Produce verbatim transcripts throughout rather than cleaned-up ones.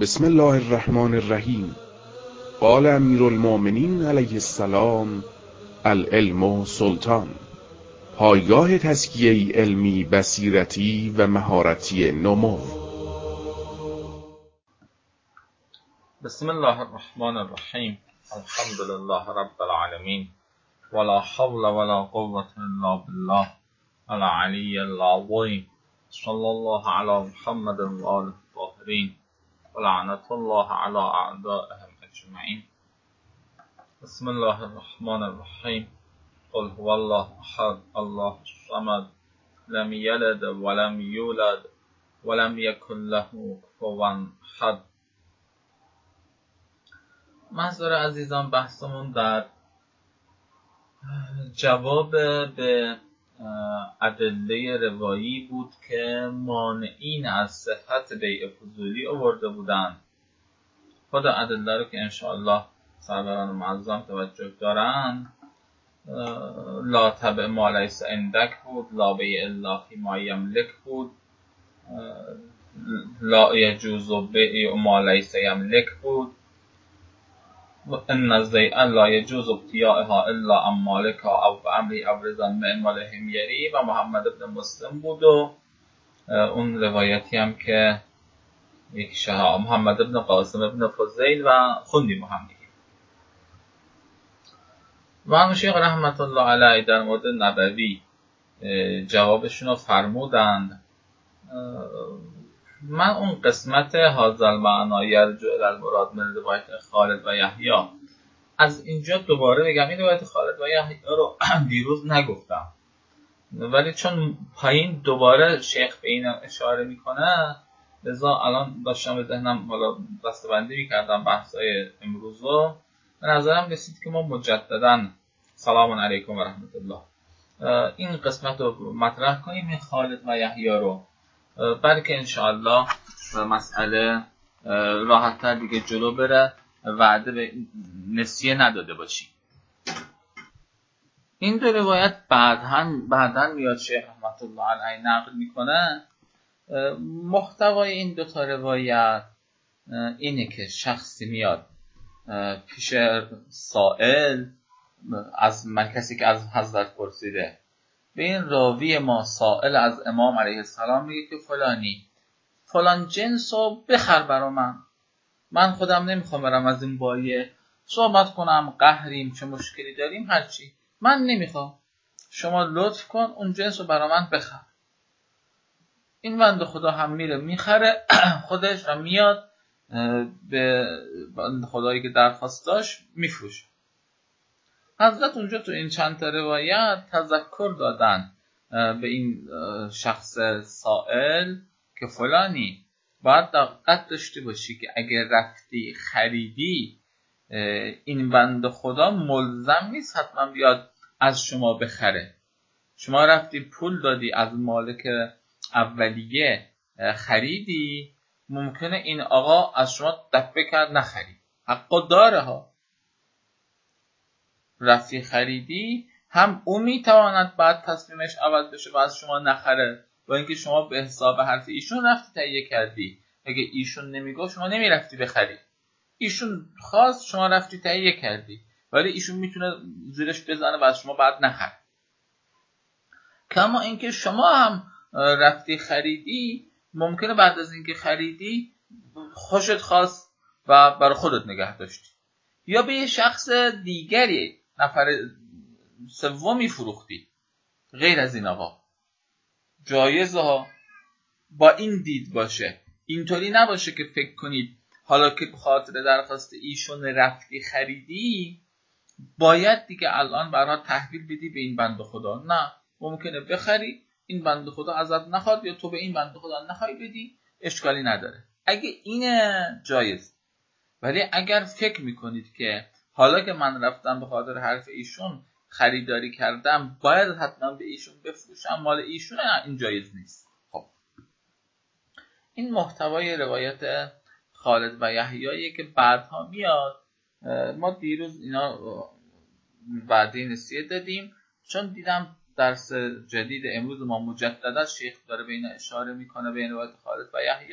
بسم الله الرحمن الرحیم. قال امیر المؤمنین علیه السلام: العلم سلطان. پایگاه تزکیه علمی، بصیرتی و مهارتی نمو. بسم الله الرحمن الرحیم. الحمد لله رب العالمین، ولا حول ولا قوة الا بالله العلی العظیم. صلی الله علی محمد و آله الطاهرین و لعنت الله علی اعدائهم اجمعین. بسم الله الرحمن الرحیم. قل هو الله احد الله الصمد لم یلد ولم یولد ولم یکن له کفوا احد. محضر عزیزان، بحثمون در جواب به ادله روایی بود که مانعین از صحت بیع فضولی آورده بودند. خود ادله رو که انشاءالله سروران معظم توجه دارند، لا تبع ما لیس عندک بود، لا بیع الا فی ما یملک بود، لا یجوز بیع ما لیس یملک بود، ان الزیع لا یجوز ابتیاعها الا عن مالکها او امری او رضا من مالهم یری و محمد ابن مسلم بود. و اون روایتی هم که یک شها محمد ابن قاسم ابن فضیل و خوندی محمدی و شیخ رحمت الله علیه در مورد نبوی جوابشون رو فرمودند. من اون قسمت هذا المعنی یرجع الی المراد من روایت خالد و یحیی از اینجا دوباره بگم. این روایت خالد و یحیی رو دیروز نگفتم، ولی چون پایین دوباره شیخ به این اشاره میکنه، لذا الان داشتم به ذهنم حالا دسته‌بندی میکردم بحثای امروز رو. به نظرم رسید که ما مجددا سلام علیکم و رحمت الله این قسمت رو مطرح کنیم، این خالد و یحیی رو، بلکه انشاءالله مسئله راحت‌تر دیگه جلو بره، وعده به نسیه نداده باشی. این دو روایت بعداً بعداً میاد شیخ رحمت الله علیه نقل میکنه. محتوای این دو تا روایت اینه که شخصی میاد پیش سائل از کسی که از حضرت پرسیده، به این راوی ما سائل از امام علیه السلام میگه که فلانی فلان جنس رو بخر برا من، من خودم نمیخوام برم از این بایه صحبت کنم، قهریم، چه مشکلی داریم، هرچی، من نمیخوام، شما لطف کن اون جنس رو برا من بخر. این بنده خدا هم میره میخره خودش و میاد به بنده خدایی که درخواست داشت میفروشه. حضرت اونجا تو این چند تا روایت تذکر دادن به این شخص سائل که فلانی باید دقت داشته باشی که اگر رفتی خریدی، این بنده خدا ملزم نیست حتما بیاد از شما بخره. شما رفتی پول دادی از مالک اولیه خریدی، ممکنه این آقا از شما دفعه کرد نخرید، حقا داره ها. رفتی خریدی، هم او میتواند بعد تصمیمش عوض بشه و از شما نخره، با اینکه شما به حساب حرف ایشون رفتی تهیه کردی. اگه ایشون نمیگفت شما نمیرفتی بخری، ایشون خواست شما رفتی تهیه کردی، ولی ایشون میتونه زیرش بزنه و از شما بعد نخره. کما اینکه شما هم رفتی خریدی، ممکنه بعد از اینکه خریدی خوشت خواست و برای خودت نگه داشتی، یا به یه شخص دیگری نفر سومی فروختی. غیر از این آقا جایزه ها با این دید باشه، اینطوری نباشه که فکر کنید حالا که به خاطر درخواست ایشون رفتی خریدی باید دیگه الان برای تحویل بدی به این بنده خدا. نه، ممکنه بخری، این بنده خدا ازت نخواد یا تو به این بنده خدا نخوای بدی، اشکالی نداره، اگه اینه جایز. ولی اگر فکر میکنید که حالا که من رفتم به خاطر حرف ایشون خریداری کردم باید حتما به ایشون بفروشم، مال ایشون، این جایز نیست. خب این محتوای روایت خالد و یحیی که بعدها میاد. ما دیروز اینا بعدی نسیه دادیم چون دیدم درس جدید امروز ما مجددا شیخ داره به اینا اشاره میکنه، به این روایت خالد و یحیی.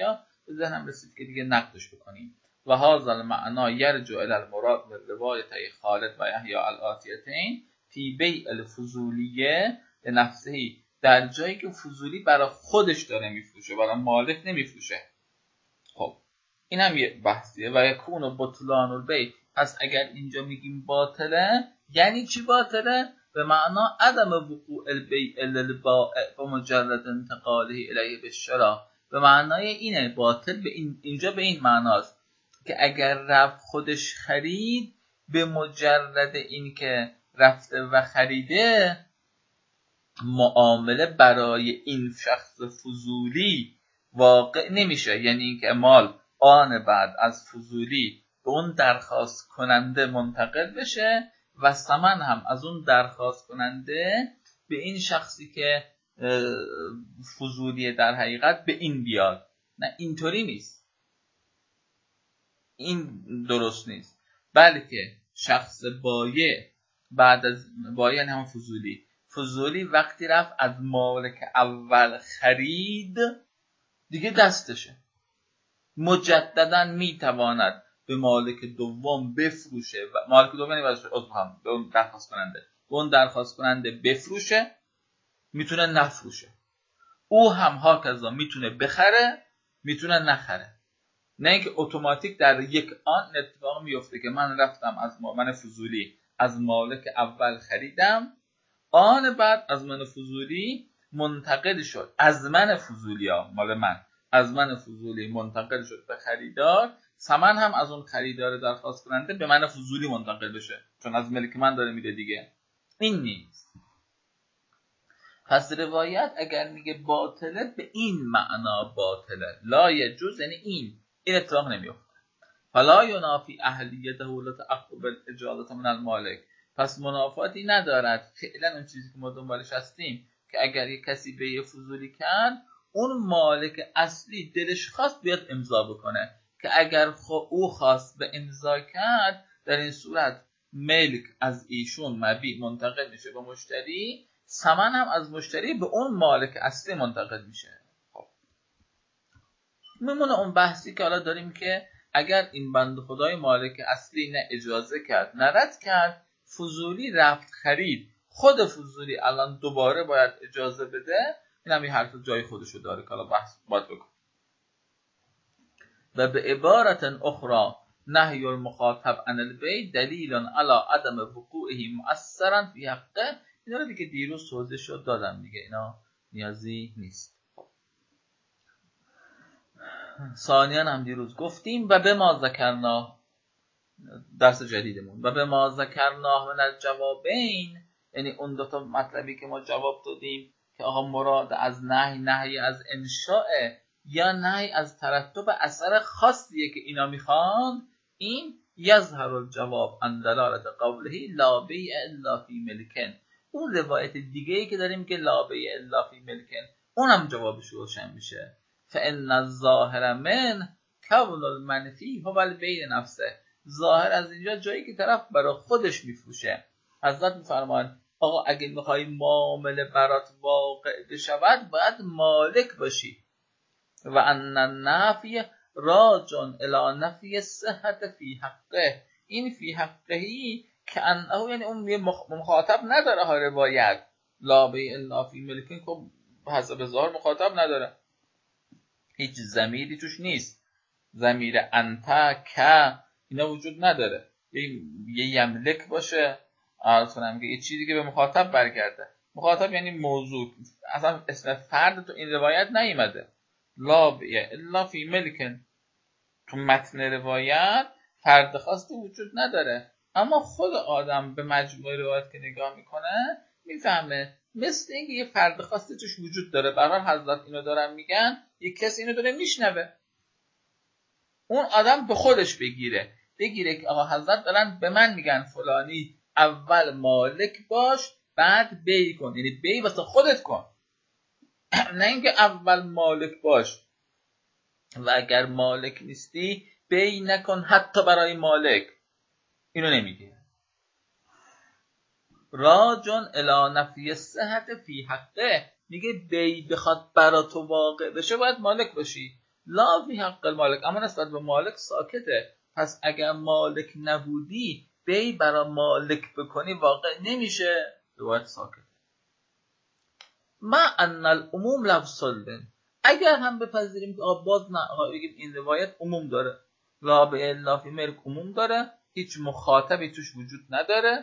به ذهنم رسید که دیگه نقدش بکنیم. و هذا المعنى یرجع الی المراد من روایتای خالد و یحیی الآتیتین فی بیع الفضولیه لنفسه، در جایی که فضولی برای خودش داره میفروشه، برای مالک نمیفروشه. خب این هم یه بحثیه. و یکون بطلان البیع، پس اگر اینجا میگیم باطله یعنی چی باطله؟ به معنا عدم وقوع البیع للبائع و مجرد انتقاله الیه بالشراء، به معنای اینه باطل به این اینجا به این معناست که اگر رفت خودش خرید، به مجرد این که رفته و خریده، معامله برای این شخص فضولی واقع نمیشه. یعنی اینکه مال آن بعد از فضولی به اون درخواست کننده منتقل بشه و ثمن هم از اون درخواست کننده به این شخصی که فضولیه در حقیقت به این بیاد. نه اینطوری نیست، این درست نیست، بلکه شخص بایع بعد از بایع یعنی هم فضولی فضولی وقتی رفت از مالک اول خرید دیگه دستشه، مجددا میتواند به مالک دوم بفروشه و مالک دوم یعنی به اون درخواست کننده به اون درخواست کننده بفروشه، میتونه نفروشه. او هم هاکذا میتونه بخره میتونه نخره. نه اینکه اتوماتیک در یک آن اتفاق میفته که من رفتم از من فضولی از مالک اول خریدم، آن بعد از من فضولی منتقل شد، از من فضولی ها مال من از من فضولی منتقل شد به خریدار، ثمن هم از اون خریدار درخواست کننده به من فضولی منتقل بشه، چون از ملک من داره میده دیگه. این نیست. پس روایت اگر میگه باطله به این معنا باطله، لا یجوز، یعنی این این اتفاق نمیفته. فلا ینافی اهلیته لتعقب الاجازه من المالک، پس منافاتی ندارد فعلا اون چیزی که ما دنبالش هستیم که اگر یک کسی به فضولی کرد، اون مالک اصلی دلش خواست بیاد امضا بکنه، که اگر خو او خواست به امضا کرد، در این صورت ملک از ایشون مبیع منتقل میشه به مشتری، ثمن هم از مشتری به اون مالک اصلی منتقل میشه. خب میمونه اون بحثی که حالا داریم که اگر این بنده خدای مالک اصلی نه اجازه کرد نه رد کرد، فضولی رفت خرید، خود فضولی الان دوباره باید اجازه بده، این هم یه حرف جای خودشو داره که حالا بحث باید بکن. و به عبارت اخرى نهی المخاطب عن البیع دلیل علی عدم وقوعه مؤثرا فی حقه. اینا رو دیگه دیروز توضیح شد دادم دیگه، اینا نیازی نیست. ثانیاً هم دیروز گفتیم و به ما ذکرنا، درس جدیدمون، و به ما ذکرنا من الجوابین، یعنی اون دو تا مطلبی که ما جواب دادیم که آقا مراد از نهی نهی از انشاء یا نهی از ترتب اثر خاصیه که اینا میخوان، این یظهر الجواب عن دلالت قوله لا بیع الا فی ملکن. اون روایت دیگه ای که داریم که لا بیع الا فی ملکن، اونم جوابش روشن میشه. فان الظاهر من کون المنفی هو البیع نفسه، ظاهر از اینجا جایی که طرف برای خودش میفروشه. حضرت میفرمان آقا اگه میخوای معامله برات واقع بشود باید مالک باشی. و ان النفی راجع الی نفی صحت فی حقه، این فی حقهی که انه یعنی اون مخاطب نداره ها، روایت لا بیع الا فی ملکن که حسب ظاهر مخاطب نداره، هیچ ضمیری توش نیست، ضمیر انت که اینا وجود نداره، یه, یه یملک باشه عرض کنم که یه چیزی که به مخاطب برگرده. مخاطب یعنی موضوع، اصلا اسم فرد تو این روایت نیامده. لا بیع الا فی ملکن، تو متن روایت فرد خاصی وجود نداره، اما خود آدم به مجموع روایت که نگاه میکنه میفهمه مثل اینکه یه فرد خاصی توش وجود داره. برای حضرت اینو دارن میگن، یه کسی اینو داره میشنوه، اون آدم به خودش بگیره بگیره که آقا حضرت دارن به من میگن فلانی اول مالک باش بعد بی کن، یعنی بی واسه خودت کن، نه اینکه اول مالک باش و اگر مالک نیستی بی نکن حتی برای مالک. اینو نمیگه. راجون الی نفی صحت فی حقه، میگه بی بخواد برا تو واقع بشه باید مالک باشی، لا فی حق المالک، اما نسبت به مالک ساکته. پس اگر مالک نبودی بی برای مالک بکنی واقع نمیشه، روایت ساکت. ما ان العموم لفظ سلم، اگر هم بپذیریم که باز نه بگیم این روایت عموم داره، لا به الا فی ملک عموم داره، هیچ مخاطبی توش وجود نداره،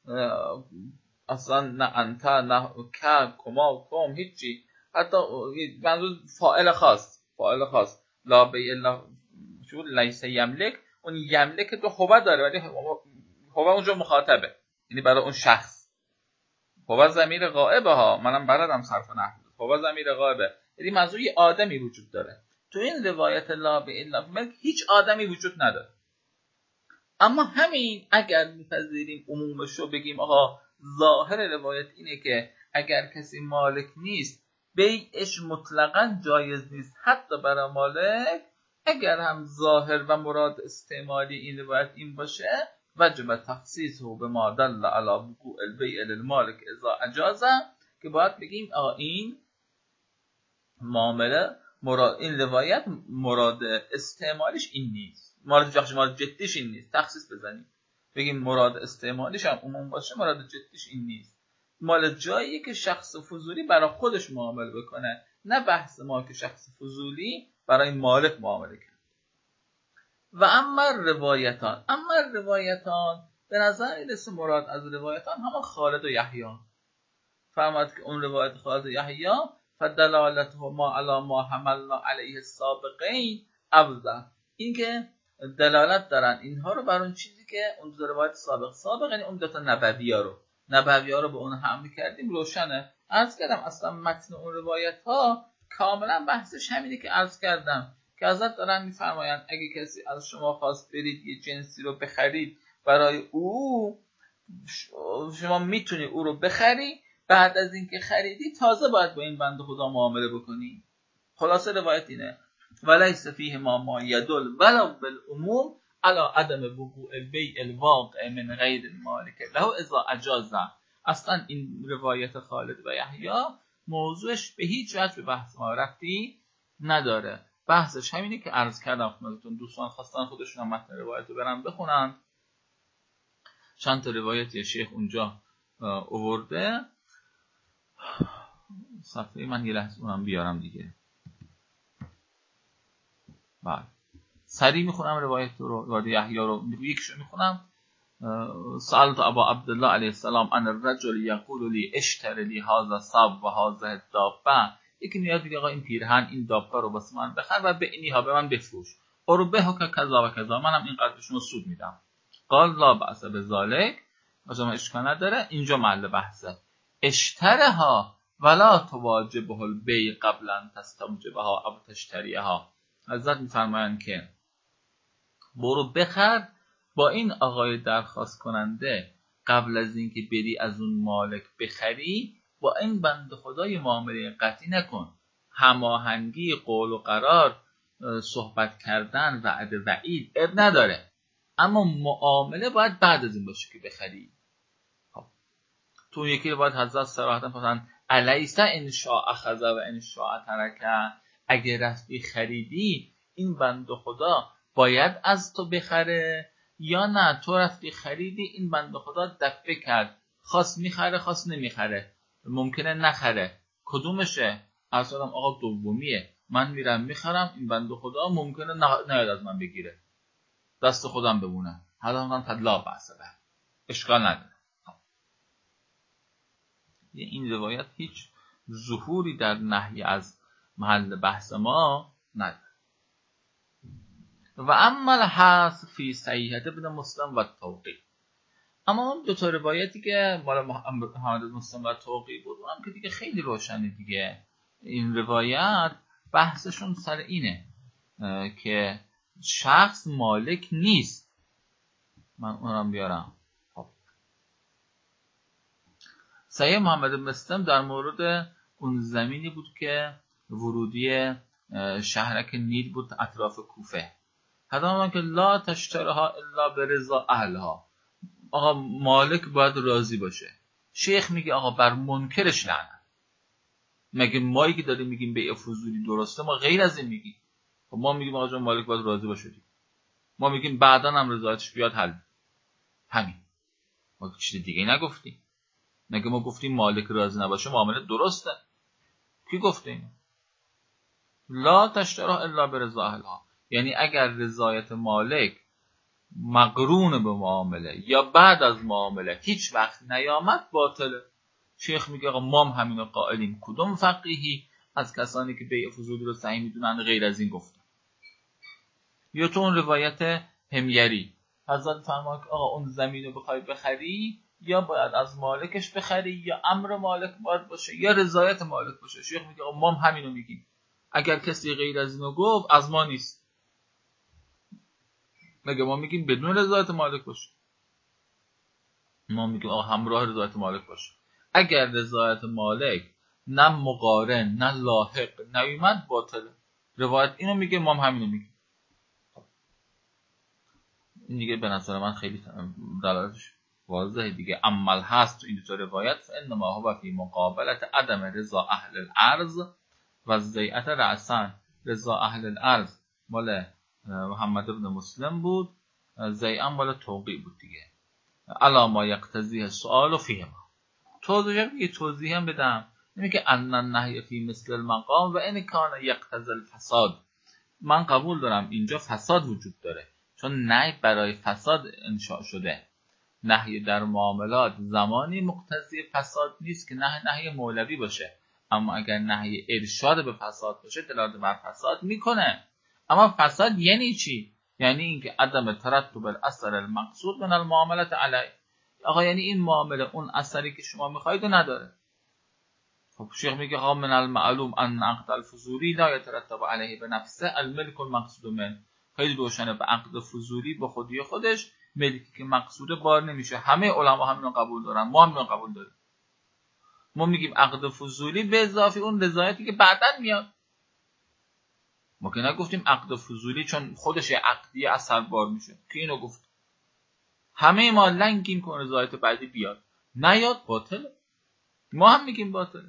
اصلا نه انت نه که کما کم هیچی، حتی منظور فاعل خاص، فاعل خاص لا به الا شو لیس یملک، اون یملک تو هو داره ولی هو اونجا مخاطبه، یعنی برای اون شخص. هو ضمیر غائبه ها، منم بلدم صرف نحو، هو ضمیر غائبه، یعنی منظور یه آدمی وجود داره. تو این روایت لا به الا فی ملک هیچ آدمی وجود نداره. اما همین اگر میپذیریم عمومش رو بگیم آقا ظاهر روایت اینه که اگر کسی مالک نیست بیعش مطلقاً جایز نیست حتی برای مالک، اگر هم ظاهر و مراد استعمالی این روایت این باشه وجب تخصیصه به ما دل علی وقوع البیع للمالک اذا اجازه، که باید بگیم آقا این معامله مراد، این روایت مراد استعمالیش این نیست، مراد جخش مراد جدیش این نیست، تخصیص بزنیم بگیم مراد استعمالیش هم عموم باشه، مراد جدیش این نیست، مال جاییه که شخص فضولی برای خودش معامله بکنه، نه بحث ما که شخص فضولی برای مالک معامله کنه. و اما روایتان، اما روایتان به نظر میرسه مراد از روایتان همون خالد و یحیی، فرماد که اون روایت خالد و یحیی فدلالته ما علی ما حملنا علیه السابقین ابدا، این که دلالت دارن اینها رو بر اون چیزی که اون دو روایت سابق سابق یعنی اون دو تا نبوی‌ها رو نبوی‌ها رو به اون حمل کردیم روشنه. عرض کردم اصلا متن اون روایت ها کاملا بحثش همینه که عرض کردم که حضرت دارن میفرمایند اگه کسی از شما خواست برید یه جنسی رو بخرید برای او، شما میتونی او رو بخری، بعد از اینکه خریدی تازه باید با این بنده خدا معامله بکنی. خلاصه روایت اینه ولیس فیه ما ما یدل ولو بالعموم علی عدم وقوع البیع الواقع من غیر المالک له اذا اجازه. اصلا این روایت خالد و یحیی موضوعش به هیچ وجه به بحث ما ربطی نداره، بحثش همینه که عرض کردم خدمتتون. دوستان خواستن خودشون هم متن روایت رو برن بخونن، چند تا روایت شیخ اونجا آورده. صفحه من یه لحظه اونم بیارم دیگه. بله سریع میخونم روایت رو، روایت یحیی رو یکشو میخونم. سألت ابا عبدالله علیه السلام ان الرجل یقول لی اشتر لی هذا الثوب و هذه الدابه، یکی میاد میگه آقا این پیرهن این دابه رو واسه من بخر و به اینها به من بفروش، اربحک کذا و کذا، منم این قدرشون رو سود میدم. قال لا بأس بذلک، اصلا اشکال نداره. اینجا محل بحثه. اشترها ولا تواجبه البیع قبل ان تستوجبها او تشتریها. حضرت میفرمایند که برو بخر با این آقای درخواست کننده قبل از اینکه بری از اون مالک بخری، با این بنده خدای معامله قطعی نکن. هماهنگی قول و قرار، صحبت کردن، وعده وعید اب نداره، اما معامله باید بعد از این باشه که بخری. خب تو یکی باید حضرت صراحتا فرمودن الیس ان شاء اخذ و ان شاء ترک، اگه رفتی خریدی این بنده خدا باید از تو بخره یا نه تو رفتی خریدی این بنده خدا دفعه کرد، خواست میخره خواست نمیخره، ممکنه نخره، کدومشه؟ اصلا آقا دومیه، من میرم میخرم این بنده خدا ممکنه نیاد از من بگیره، دست خودم بمونه، حالا من تدلا بحثه به اشکال نداره. این روایت هیچ ظهوری در نهی از محل بحث ما نداره. و اما الحث فی صحیحه ابن مسلم و توقی، اما اون دو تا روایتی که مال محمد مسلم و توقی بود اونم که دیگه خیلی روشنه دیگه. این روایت بحثشون سر اینه که شخص مالک نیست. من اونم بیارم. خب صحیح محمد مسلم در مورد اون زمینی بود که ورودی شهرک نیل بود اطراف کوفه، حداقل که لا تشترها الا برضا اهلها، آقا مالک باید راضی باشه. شیخ میگه آقا بر منکرش لعنت. مگه مایی که داریم میگیم بیع فضولی درسته؟ ما غیر از این میگیم. خب ما میگیم آقا جان مالک باید راضی باشه دیگه. ما میگیم بعداً هم رضایتش بیاد حل. همین. ما چیز دیگه نگفتیم. مگه ما گفتیم مالک راضی نباشه معامله درسته؟ کی گفته اینو؟ لا تشترا الا برضا اهلها. یعنی اگر رضایت مالک مقرون به معامله یا بعد از معامله هیچ وقت نیامد باطله. شیخ میگه آقا ما هم همینو قائلیم. کدوم فقیهی از کسانی که بیع فضولی رو صحیح میدونن غیر از این گفتن؟ یا تو اون روایت حمیری حضرت فرمود آقا اون زمین رو بخوای بخری یا باید از مالکش بخری یا امر مالک باید باشه یا رضایت مالک باشه. شیخ میگه آقا ما هم همینو میگیم. اگر کسی غیر از اینو گفت از ما نیست. مگه ما میگیم بدون رضایت مالک باشه؟ ما میگیم آقا همراه رضایت مالک باشه. اگر رضایت مالک نه مقارن نه لاحق نیومد باطله. روایت اینو میگه ما هم همینو میگیم. این دیگه به نظر من خیلی دلالتش واضحه دیگه. عمل هست تو این دو روایت فانما هو فی مقابلت عدم رضا اهل الارض و ضیعت رأسن. رضا اهل الارض مال محمد بن مسلم بود، ضیعا مال توقیع بود دیگه. الا ما یقتضیه السؤال فیهما. توضیح میگه توضیح هم بدم. نمیگه ان النهی فی مثل المقام و ان کان یقتضی الفساد. من قبول دارم اینجا فساد وجود داره چون نهی برای فساد انشاء شده. نهی در معاملات زمانی مقتضی فساد نیست که نه نهی مولوی باشه، اما اگر نهی ارشاد به فساد باشه دلالت بر فساد میکنه. اما فساد یعنی چی؟ یعنی اینکه عدم ترتب الاثر المقصود من المعاملات علیه. آقا یعنی این معامله اون اثری که شما میخواید نداره. خب شیخ میگه ها من المعلوم ان عقد الفضولی لا يترتب علیه بنفسه الملک المقصود من. خیلی روشنه به عقد فضولی به خودی خودش ملکی که مقصوده بار نمیشه. همه علما همینو قبول دارن، ما همینو قبول داریم. ما میگیم عقد فضولی به اضافه اون رضایتی که بعداً میاد. ما که نگفتیم عقد فضولی چون خودش عقدی اثر بار میشه که اینو گفت. همه ما لنگیم که رضایت بعدی بیاد، نیاد باطل. ما هم میگیم باطل.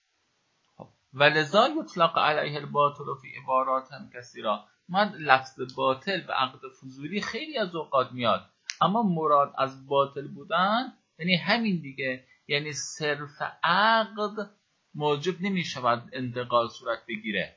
ولذا یطلق علیه الباطل فی عبارات هم کثیرا. من لفظ باطل به عقد فضولی خیلی از اوقات میاد، اما مراد از باطل بودن یعنی همین دیگه. یعنی صرف عقد موجب نمیشود انتقال صورت بگیره،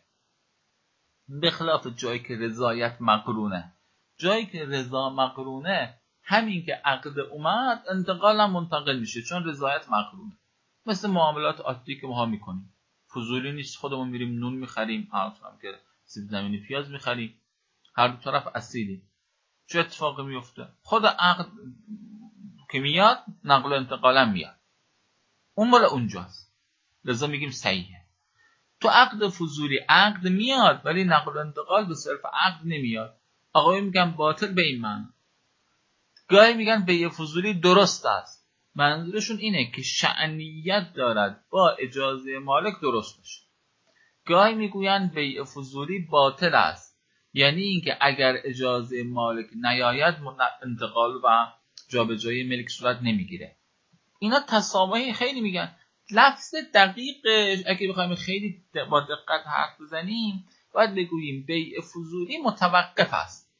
به خلاف جایی که رضایت مقرونه. جایی که رضا مقرونه همین که عقد اومد انتقال هم منتقل میشه چون رضایت مقرونه. مثل معاملات عادی که ما میکنیم، فضولی نیست. خودمون میریم نون میخریم، هم که سیب زمینی پیاز میخریم، هر دو طرف اصیلی. چه اتفاقی میفته؟ خود عقد که میاد نقل و انتقال هم میاد، اون مال اونجاست، لذا میگیم صحیحه. تو عقد فضولی عقد میاد ولی نقل و انتقال به صرف عقد نمیاد. آقای میگن باطل به این معنی. گاهی میگن بیع فضولی درست است، منظورشون اینه که شأنیت دارد با اجازه مالک درست بشه. گاهی میگوین بیع فضولی باطل است، یعنی اینکه اگر اجازه مالک نیاید انتقال و جابجایی ملک صورت نمیگیره. اینا تسامحی خیلی میگن. لفظ دقیق اگه بخوایم خیلی با دقت حرف بزنیم باید بگوییم بیع فضولی متوقف است.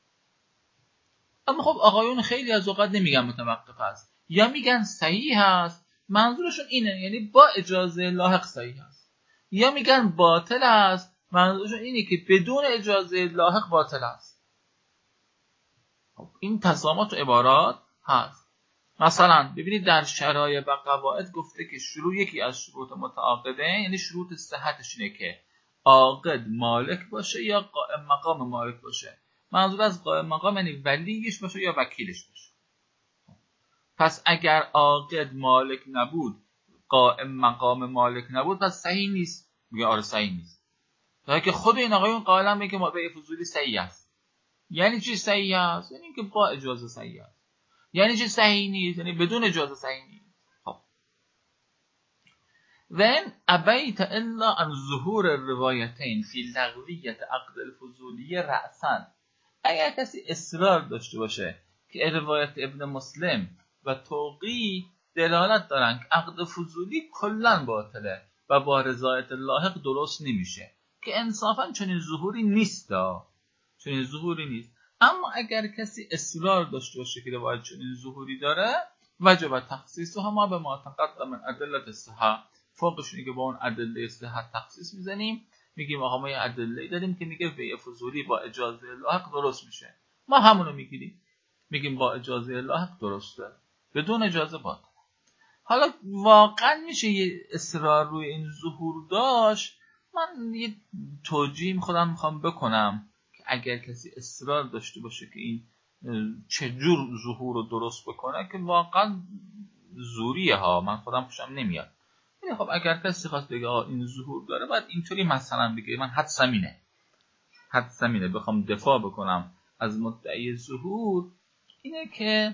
اما خب آقایون خیلی از اوقات نمیگن متوقف است، یا میگن صحیح است، منظورشون اینه یعنی با اجازه لاحق صحیح است، یا میگن باطل است، منظورشون اینه که بدون اجازه لاحق باطل است. خب این تسامح تو عبارات هست. مثلا ببینید در شرایع و قواعد گفته که شروع یکی از شروط متعاقده، یعنی شروط صحتش اینه که عاقد مالک باشه یا قائم مقام مالک باشه. منظور از قائم مقام یعنی ولیش باشه یا وکیلش باشه. پس اگر عاقد مالک نبود، قائم مقام مالک نبود، پس صحیح نیست. میگه آره صحیح نیست. تا که خود این آقایون قائلا میگه ما به فضولی صحیح است. یعنی چی صحیح است؟ یعنی که با اجازه صحیح است. یعنی چی صحیح نیست؟ یعنی بدون اجازه صحیح نیست. خب وَإِنْ أَبَيْتَ إِلَّا عَنْ ظُهُورِ الرِّوَایَتَیْن فی لغویت عقد الفضولی رأساً. اگر کسی اصرار داشته باشه که روایت ابن مسلم و توقی دلالت دارن که عقد فضولی کلاً باطله و با رضایت لاحق درست نمیشه، که انصافا چنین ظهوری نیست دا. چنین ظهوری نیست. اما اگر کسی اصرار داشته باشه که روایت چنین ظهوری داره، وجب تخصیصها ما به ما تقدم من ادله صحه، فوقش اینه که با اون ادله صحت تخصیص میزنیم، میگیم آقا ما یه ادله داریم که میگه بیع فضولی با اجازه لاحق درست میشه، ما همونو میگیریم، میگیم با اجازه لاحق درسته، بدون اجازه باطل. حالا واقعا میشه یه اصرار روی این ظهور داشت. من یه توجیه خودم میخوام بکنم که اگر کسی اصرار داشته باشه که این چجور ظهور رو درست بکنه که واقعا زوریه ها، من خودم خوشم نمیاد. ولی خب اگر کسی خواست بگه آه این ظهور داره، باید اینطوری مثلا بگه من حدسم اینه حدسم اینه بخوام دفاع بکنم از مدعی ظهور اینه که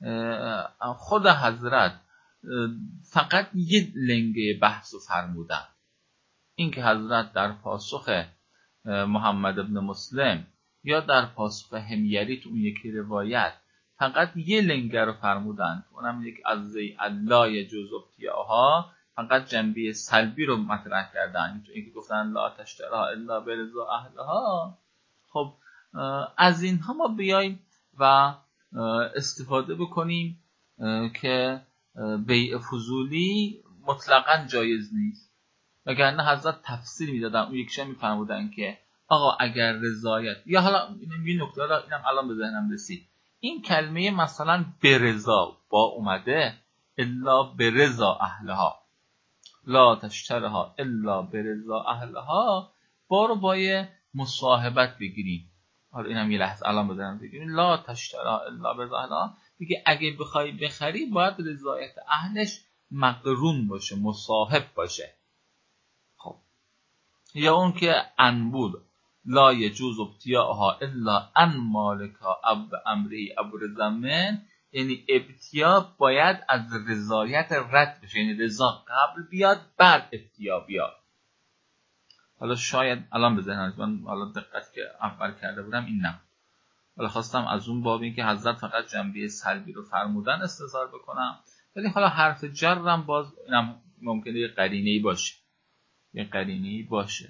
خود حضرت فقط یه لنگه بحث رو فرمودن. این که حضرت در پاسخ محمد ابن مسلم یا در پاسخ حمیری تو اون یکی روایت فقط یه لنگه رو فرمودن، اونم یک از زی الله یجوز ابتیاها، فقط جنبه سلبی رو مطرح کردن، اینکه گفتن لا تشترها الا برضا اهلها. خب از اینها ما بیایم و استفاده بکنیم که بیع فضولی مطلقاً جایز نیست، وگرنه حضرت تفسیر میدادن، اون یکیش میفرمودن که آقا اگر رضایت، یا حالا اینم یه نکته را اینم الان به ذهنم رسید، این کلمه مثلا برضا با اومده الا برضا اهلها، لا تشترها الا برضا اهلها، بارو با مصاحبت بگیریم. حالا اینم یه لحظه الان به ذهنم بگیریم، لا تشترها الا برضا اهلها دیگه اگه بخوای بخری باید رضایت اهلش مقرون باشه، مصاحب باشه. خب یا اون که ان بود لا یجوز ابتیاها الا ان مالکا اب امری ابو زمن، یعنی ابتیا باید از رضایت رد بشه، یعنی رضا قبل بیاد بعد ابتیا بیاد. حالا شاید الان به ذهنم من حالا دقت که اول کرده بودم این نه، حالا خواستم از اون باب این که حضرت فقط جنبه سلبی رو فرمودن استظهار بکنم، ولی حالا حرف جرم باز اینم ممکنه یه قرینه‌ای باشه، یه قرینه‌ای باشه.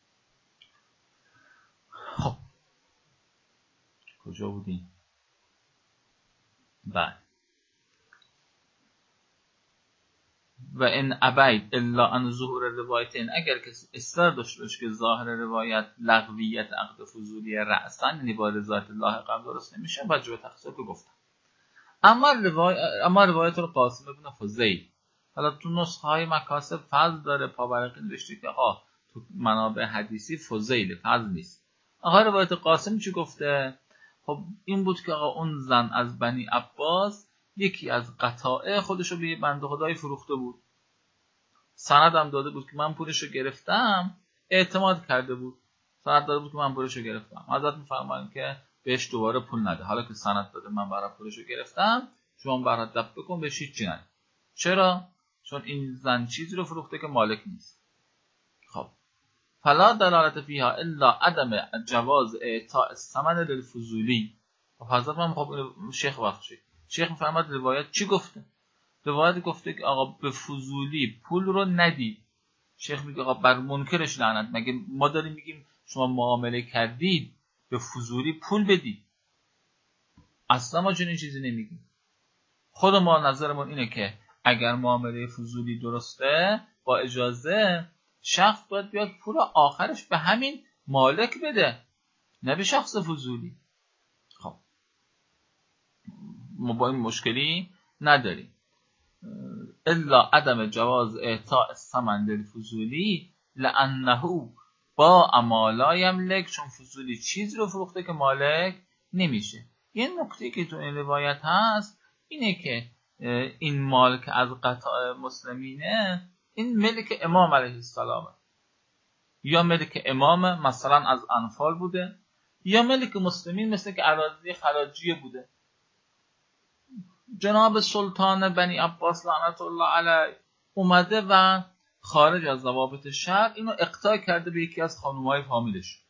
خب کجا بودیم؟ بله. و ان ابید الا ان ظهور روایتین، اگر کسی اصرار داشته باشه که ظاهر روایت لغویت عقد فضولی رأسا، یعنی با رضایت لاحق هم درست نمیشه، وجب تخصیص رو گفتم. اما روایت اما روایت رو قاسم ابن فضیل، حالا تو نسخه های مکاسب فضل داره، پاورقی نوشته که آقا تو منابع حدیثی فضیل فضل نیست. آقا روایت قاسم چی گفته؟ خب این بود که آقا اون زن از بنی عباس یکی از قطائع خودشو به بنده خدای فروخته بود، سندم داده بود که من پولشو گرفتم، اعتماد کرده بود، سند داده بود که من پولشو گرفتم. حضرت میفرمایند که بهش دوباره پول نده، حالا که سند داده من برای پولشو گرفتم، شما برای دفع بکن، بهش هیچ چی نده. چرا؟ چون این زن چیزی رو فروخته که مالک نیست. خب فلا دلالت فیها الا عدم جواز اعطاء الثمن للفضولی. خب حضرت من خب شیخ وقت شد شیخ میفرماد روایت چی گفته؟ روایت گفته که آقا به فضولی پول رو ندید. شیخ میگه آقا بر منکرش لعنت، مگه ما داریم میگیم شما معامله کردید به فضولی پول بدید؟ اصلا ما چنین چیزی نمیگیم. خود ما نظرمون اینه که اگر معامله فضولی درسته با اجازه، شخص باید بیاد پول آخرش به همین مالک بده، نه به شخص فضولی. خب ما با این مشکلی نداریم. الا عدم جواز اعطاء الثمن للفضولی لانه با اما لا یملک، چون فضولی چیز رو فروخته که مالک نمیشه. یه نکته که تو این روایت هست اینه که این مال که از قطاع مسلمینه، این ملک امام علیه السلامه، یا ملک امام مثلا از انفال بوده، یا ملک مسلمین مثل که اراضی خراجیه بوده. جناب سلطان بنی عباس لعنت الله علیه اومده و خارج از ضوابط شرع اینو اقطاع کرده به یکی از خانومای فامیلش.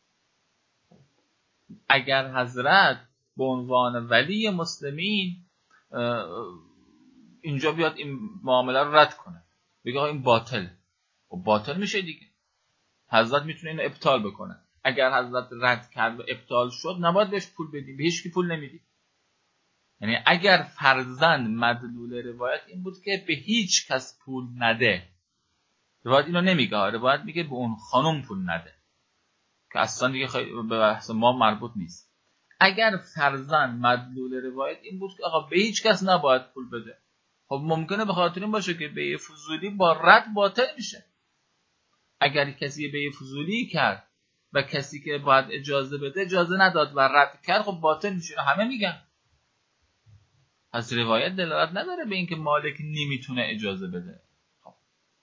اگر حضرت به عنوان ولی مسلمین اینجا بیاد این معامله رو رد کنه، بگه این باطل، و باطل میشه دیگه. حضرت میتونه اینو ابطال بکنه. اگر حضرت رد کرد و ابطال شد نباید بهش پول بدیم، به هیچ کی پول نمیدیم. یعنی اگر فرضاً مدلول روایت این بود که به هیچ کس پول نده، روایت اینو نمیگه، روایت میگه به اون خانم پول نده که اصلا دیگه خیلی به بحث ما مربوط نیست. اگر فرضاً مدلول روایت این بود که آقا به هیچ کس نباید پول بده، خب ممکنه به خاطر این باشه که بیع فضولی با رد باطل میشه. اگر کسی بیع فضولی کرد و کسی که باید اجازه بده اجازه نداد و رد کرد، خب باطل میشه. همه میگن. از روایت دلالت نداره به اینکه مالک نمیتونه اجازه بده. خب.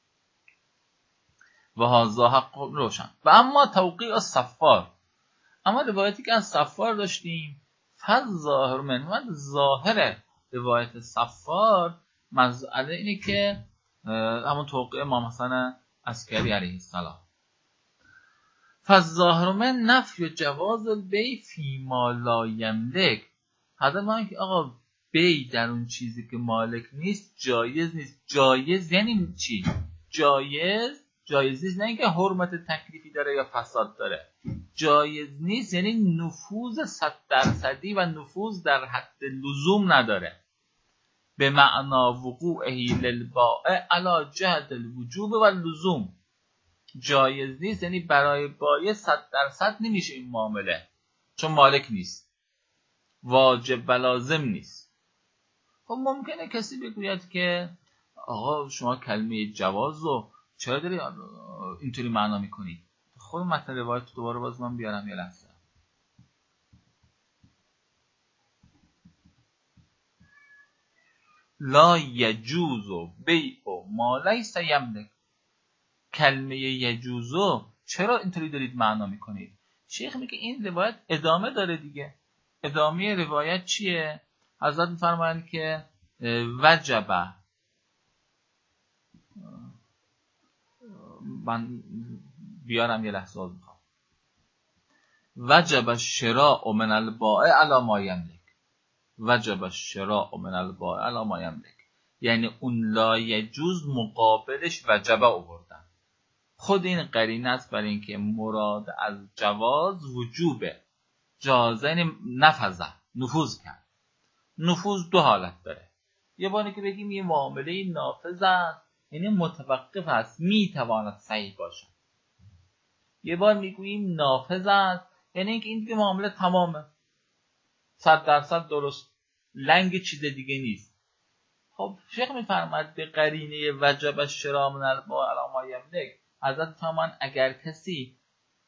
و هذا حق روشن. و اما توقیع الصفار، اما روایتی که از صفار داشتیم، فالظاهر من، و ظاهر روایت صفار مسئله اینه که همون توقیع امام حسن عسکری علیه السلام، فالظاهر من نفی جواز البیع فیما لا یملک. حضرت ما که آقا بی در اون چیزی که مالک نیست جایز نیست. جایز یعنی چی؟ جایز جایز نیست نه اینکه حرمت تکلیفی داره یا فساد داره. جایز نیست یعنی نفوذ صد درصدی و نفوذ در حد لزوم نداره. به معنا وقوعه للبائع علی جهت الوجوب و اللزوم. جایز نیست یعنی برای بایع صد درصد نمیشه این معامله چون مالک نیست، واجب و لازم نیست. خب ممکنه کسی بگوید که آقا شما کلمه جواز رو چرا داری اینطوری معنا میکنید؟ خود متن روایت دوباره باز من بیارم یه لحظه. لا یجوز بیع ما لیس یملک. کلمه یجوزو چرا اینطوری دارید معنا میکنید؟ شیخ میگه این روایت ادامه داره دیگه. ادامه روایت چیه؟ حضرت میفرمایند که وجبه، من بیارم یه لحظه از میخوام، وجب الشراء من البائع علی ما یملک. وجب الشراء من البائع علی ما یملک یعنی اون لا یجوز مقابلش وجبه آوردن. خود این قرینه است برای اینکه مراد از جواز وجوبه. جازه یعنی نفذه، نفوذ کرد. نفوذ دو حالت داره. یه باری که بگیم یه معامله نافذ است یعنی متوقف است، میتواند صحیح باشه. یه بار میگوییم نافذ است یعنی اینکه این دیگه معامله تمامه، صد درصد درست، لنگ چیز دیگه نیست. خب شیخ میفرماید به قرینه وجب الشراء من البائع علی ما یملک، حضرت فرمان اگر کسی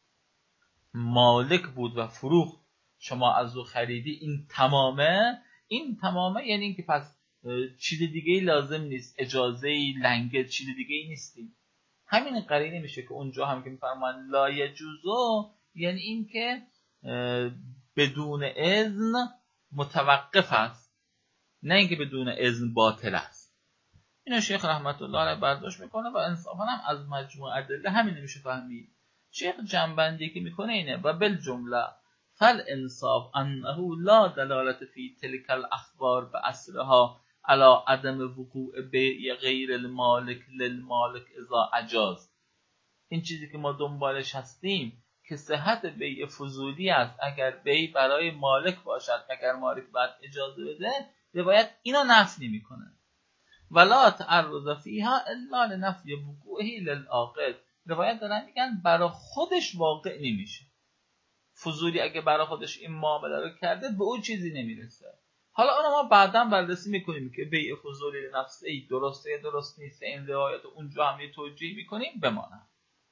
مالک بود و فروخت، شما از او خریدی، این تمامه. این تمامه یعنی اینکه پس چیز دیگه لازم نیست، اجازه لنگه چیز دیگه نیستی. همین قرینه میشه که اونجا هم که میفرمان لا یجوزو یعنی اینکه بدون اذن متوقف است، نه اینکه بدون اذن باطل است. اینو شیخ رحمت الله علیه برداشت میکنه و انصافا هم از مجموع ادله همین نمیشه فهمید. شیخ جنبندی که میکنه اینه و بالجمله فالانصاف انه لا دلالت فی تلک الاخبار بأصلها علی عدم وقوع بیع غیر المالک للمالک اذا اجاز. این چیزی که ما دنبالش هستیم که صحت بیع فضولی است اگر بیع برای مالک باشد، اگر مالک بعد اجازه بده. روایت اینو نفی نمیکنه. ولا تعرض فیها الا لنفی وقوعه للعاقل. روایت دارن میگن برای خودش واقع نمیشه. فضولی اگه برای خودش این معامله رو کرده به اون چیزی نمیرسه. حالا اونو ما بعداً بررسی میکنیم که بیع فضولی لنفسه ای درسته یا درست نیست. این روایت اونجا هم یه توجیه میکنیم بمانه.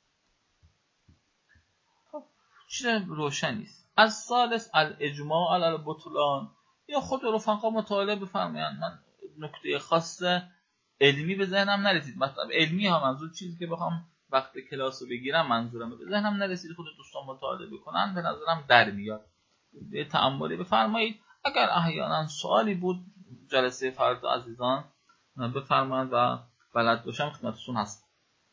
خب چیز روشن نیست. از ثالث الاجماع علی البطلان. یا خود رفقا مطالعه بفرمایند. من نکته خاص علمی به ذهنم نرسید. مطلب علمی ها منظور چیزی که بخوام وقت کلاس رو بگیرم منظورم به ذهنم نرسید. خود دوستان مطالعه بکنن به نظرم در میاد. به تأملی بفرمایید. اگر احیانا سوالی بود جلسه فردا عزیزان بفرمایید و بلد باشم خدمتتون هستم.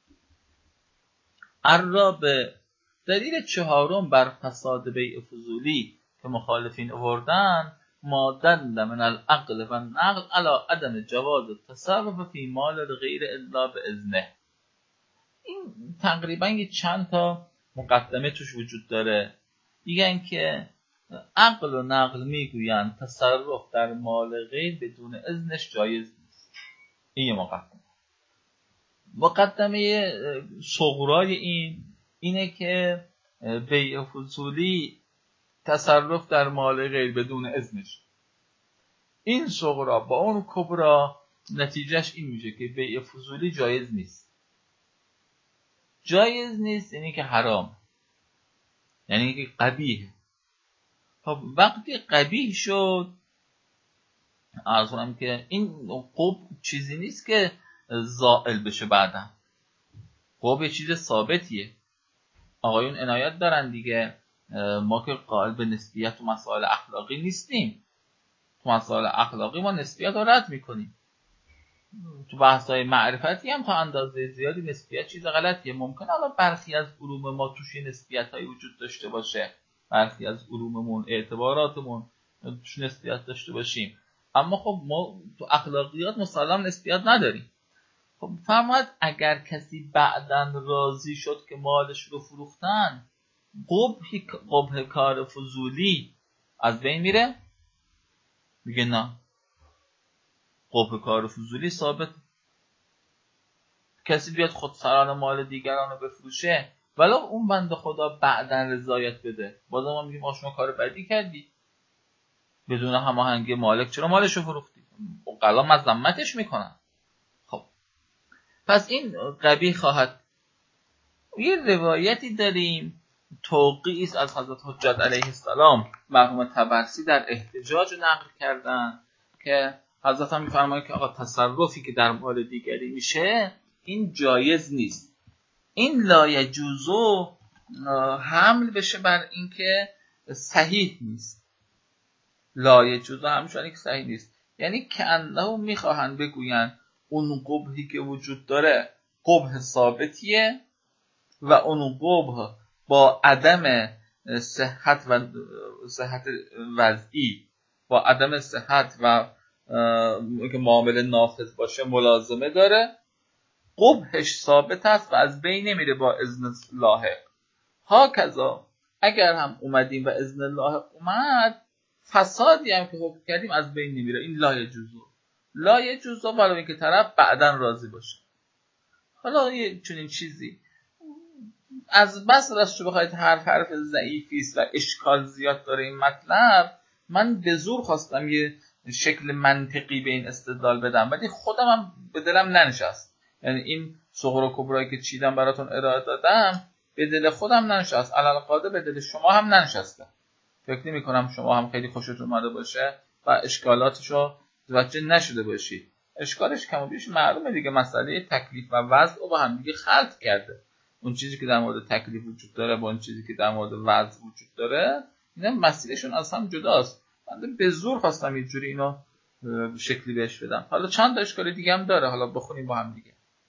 الرابع دلیل چهارم بر فساد بیع فضولی که مخالفین آوردن ما دل من العقل و النقل علی عدم جواز التصرف فی مال غیر الا باذنه. این تقریبا یه چند تا مقدمه توش وجود داره. میگن که عقل و نقل میگویند تصرف در مال غیر بدون اذنش جایز نیست. این یه مقدمه. مقدمه صغرای این اینه که بیع فضولی تصرف در مال غیر بدون اذنش. این صغرا با اون کبرا نتیجهش این میشه که بیع فضولی جایز نیست. جایز نیست یعنی که حرام، یعنی که قبیح. خب وقتی قبیح شد، عرض کنم که این قب چیزی نیست که زائل بشه بعدا. قب یه چیز ثابتیه. آقایون عنایت دارن دیگه، ما که قائل به نسبیت و مسائل اخلاقی نیستیم. تو مسائل اخلاقی ما نسبیت رو رد میکنیم. تو بحث‌های معرفتی هم تا اندازه زیادی نسبیت چیز غلطیه. ممکنه حالا برخی از علوم ما توش نسبیت‌هایی وجود داشته باشه، برخی از علوممون، اعتباراتمون توش نسبیت داشته باشیم، اما خب ما تو اخلاقیات مسلم نسبیت نداریم. خب فرماید اگر کسی بعداً راضی شد که مالش رو فروختن، قبح قبح کار فضولی از بین میره؟ میگه نه، قبح کار فضولی ثابت. کسی بیاد خودسرانه مال دیگران رو بفروشه ولی اون بنده خدا بعداً رضایت بده، بازم ما میگیم شما کار بدی کردی، بدون هماهنگی مالک چرا مالش رو فروختی؟ اوقلا مذمتش میکنن. خب پس این قبیح خواهد. یه روایتی داریم توقیعی است از حضرت حجت علیه السلام، مرحوم طبرسی در احتجاج نقل کردن که حضرت هم میفرماید که آقا تصرفی که در مال دیگری میشه این جایز نیست. این لا یجوزو حمل بشه بر این که صحیح نیست. لا یجوزو همشون که صحیح نیست، یعنی که انه میخواهن بگوین اون قبحی که وجود داره قبح ثابتیه و اون قبح با عدم صحت و صحت وضعی، با عدم صحت و که معامله نافذ باشه ملازمه داره، قبحش ثابت است و از بین نمیره با اذن لاحق. ها کذا اگر هم اومدیم و اذن لاحق اومد، فسادی هم که حکم کردیم از بین نمیره. این لا یجوزو لا یجوزو ولی اینکه طرف بعداً راضی باشه. حالا یه چنین چیزی از بس راست شو بخواید حرف حرف ضعیفی است و اشکال زیاد داره این مطلب، من به زور خواستم یه شکل منطقی به این استدلال بدم ولی خودم هم به دلم ننشست. یعنی این صغرا و کبرایی که چیدم براتون ارائه دادم به دل خودم ننشست، علل قاعده به دل شما هم ننشسته. فکر نمی کنم شما هم خیلی خوشتون اومده باشه و اشکالاتشو متوجه نشده باشید. اشکالش کم و بیش معلومه دیگه، مسئله تکلیف و وضع رو با هم دیگه خلط کرده. اون چیزی که در مورد تکلیف وجود داره با اون چیزی که در مورد وضع وجود داره اینا مسئلهشون از هم جداست. من به زور خواستم یه جوری اینو شکلی بهش بدم. حالا چند تا اشکال دیگه هم داره، حالا بخونیم با هم دیگه.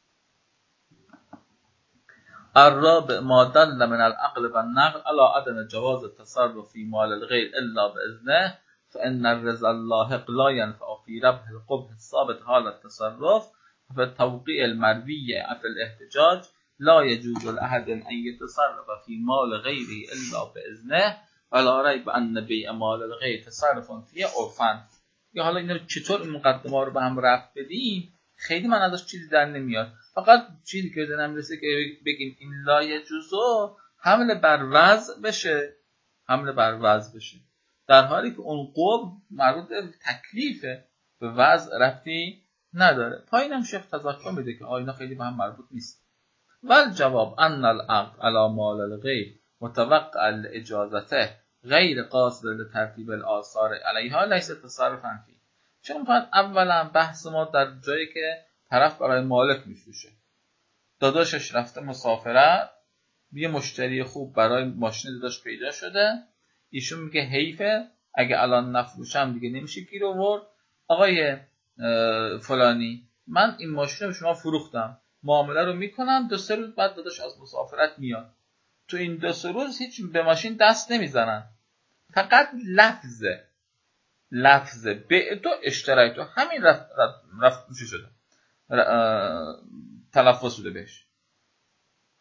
الرابع ما دل من العقل و النقل على عدم جواز التصرف في مال الغير الا باذنه فان الرضا اللاحق لا ينفع في ربح القبح الثابت حال التصرف ففي التوقيع المروي في الاحتجاج لا يجوز لأحد أن يتصرف في مال غيره إلا بإذنه ولا ريب أن بيع مال الغير تصرف فيه عرفاً. یا حالا اینا چطور این مقدمه رو به هم ربط بدیم خیلی من ازش چیزی در نمیاد، فقط چیزی که دلم میرسه که بگیم این لا یجوزو حمل بر وضع بشه، حمل بر وضع بشه، در حالی که اون قبح مربوط به تکلیفه، به وضع ربطی نداره. پایینم شیخ تذکر میده که آینا خیلی به هم مربوط نیست. والجواب ان العقد على مال الغير متوقع لاجازته غیر قاصد لترتیب الاثار علیها لیس تصرفا فی. چون فقط اولا بحث ما در جایی که طرف برای مالک میفروشه، داداشش رفته مسافرت، یه مشتری خوب برای ماشین داداش پیدا شده، ایشون میگه حیفه اگه الان نفروشم دیگه نمیشه گیر آورد، آقای فلانی من این ماشین رو به شما فروختم، معامله رو میکنم، دو سه روز بعد داداش از مسافرت میاد، تو این دو سه روز هیچ به ماشین دست نمیزنن، فقط لفظه لفظه به تو اشترای تو همین رفت رفت, رفت شده تلفظ شده بهش.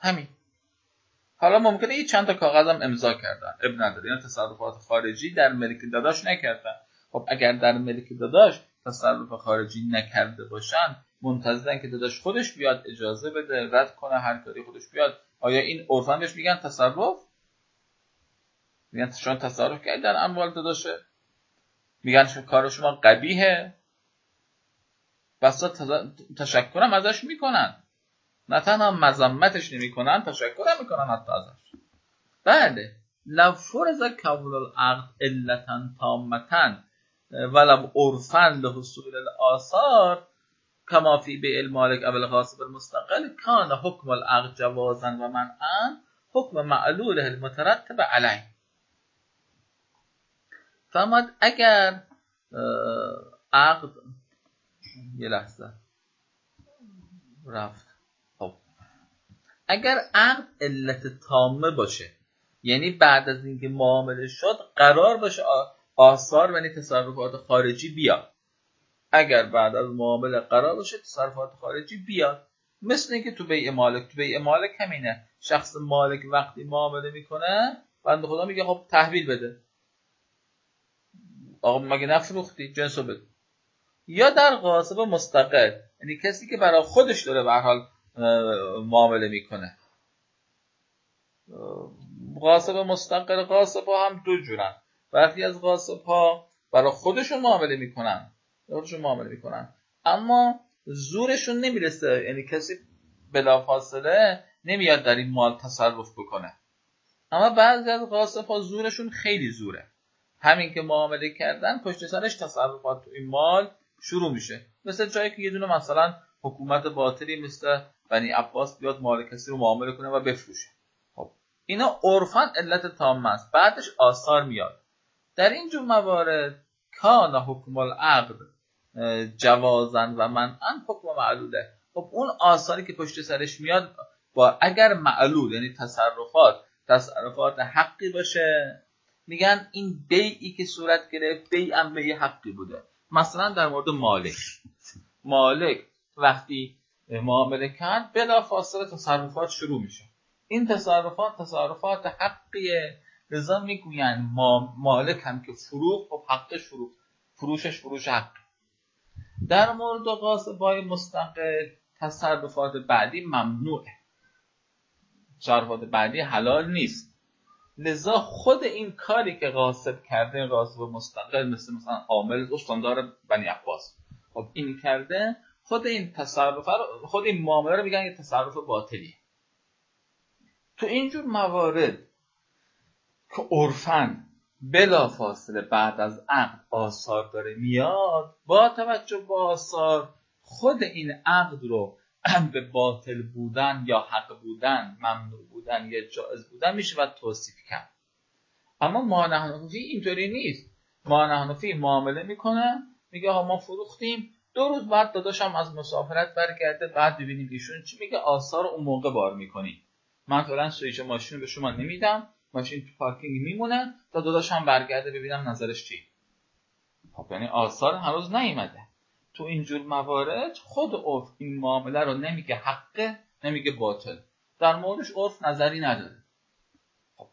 همین. حالا ممکنه یه چند تا کاغذم امضا کردن، اب نداره، اینا تصرفات خارجی در ملک داداش نکردن. خب اگر در ملک داداش تصرف خارجی نکرده باشن، منتظرن که داداش خودش بیاد اجازه بده، رد کنه، هر کاری خودش بیاد. آیا این عرفاً بهش میگن تصرف؟ میگن شما تصرف کردید در اموال داداشه؟ میگن شما کار شما قبیحه؟ بسا تشکرم ازش میکنن، نه تنها مذمتش نمیکنن، تشکرم میکنن حتی ازش. بله، لو فرض کون العقد علتا تامتا ولو عرفا لحصول الاثار کما فی بیع المالک او الغاصب المستقل کان حکم العقد جوازا و منعا حکم معلوله المترتب علیه. فرمود اگر عقد یه لحظه رفت خب اگر عقد علت تامه باشه، یعنی بعد از اینکه معامله شد قرار باشه آثار یعنی تصرفات خارجی بیاد، اگر بعد از معامله قرار باشه تصرفات خارجی بیاد، مثل اینکه تو بیع مالک تو بیع مالک همینه، شخص مالک وقتی معامله میکنه بنده خدا میگه خب تحویل بده، آقا مگه نفروختی جنسو بده. یا در غاصب مستقل، یعنی کسی که برای خودش داره به هر حال معامله میکنه. غاصب مستقل، غاصب ها هم دو جورن، برخی از غاصب ها برای خودشون معامله میکنن خودشون معامله میکنن اما زورشون نمیرسه، یعنی کسی بلافاصله نمیاد در این مال تصرف بکنه. اما بعضی از غاصب ها زورشون خیلی زوره، همین که معامله کردن پشت سرش تصرفات تو این مال شروع میشه. مثل جایی که یه دونه مثلا حکومت باطلی مثل بنی عباس بیاد مال کسی رو معامله کنه و بفروشه. خب اینا عرفاً علت تامه است، بعدش آثار میاد. در این جور موارد کان حکم العقد جوازا و منعا حکم معلوله. خب اون آثاری که پشت سرش میاد با اگر معلول یعنی تصرفات تصرفات حقی باشه، میگن این بیعی که صورت گرفت بیع هم بیع حقی بوده. مثلا در مورد مالک مالک وقتی معامله کرد بلافاصله تصرفات شروع میشه، این تصرفات تصرفات حقیه، لذا میگوین مالک هم که فروخت و حقش فروخت، فروشش فروش حق. در مورد غاصبای مستقل تصرفات بعدی ممنوعه، تصرفات بعدی حلال نیست، لذا خود این کاری که غاصب کرده غاصب مستقل مثل مثلا عامل استاندار بنی عباس خب این کرده، خود این تصرف رو خود این معامله رو میگن یه تصرف باطلی. تو اینجور موارد که عرفاً بلافاصله بعد از عقد آثار داره میاد، با توجه به آثار خود این عقد رو به باطل بودن یا حق بودن، ممنوع بودن یا جائز بودن میشه و توصیف کرد. اما مانع حنفی اینطوری نیست. مانع حنفی معامله میکنه، میگه ها ما فروختیم، دو روز بعد داداشم از مسافرت برگرده، بعد ببینیم ایشون چی میگه، آثار اون موقع بار میکنی. من فعلا سوئیچ ماشین رو به شما نمیدم، ماشین تو پارکینگ میمونه تا داداشم برگرده ببینم نظرش چی. خب یعنی آثار هنوز نیومده. تو اینجور موارد خود عرف این معامله رو نمیگه حقه نمیگه باطل، در موردش عرف نظری نداره. خب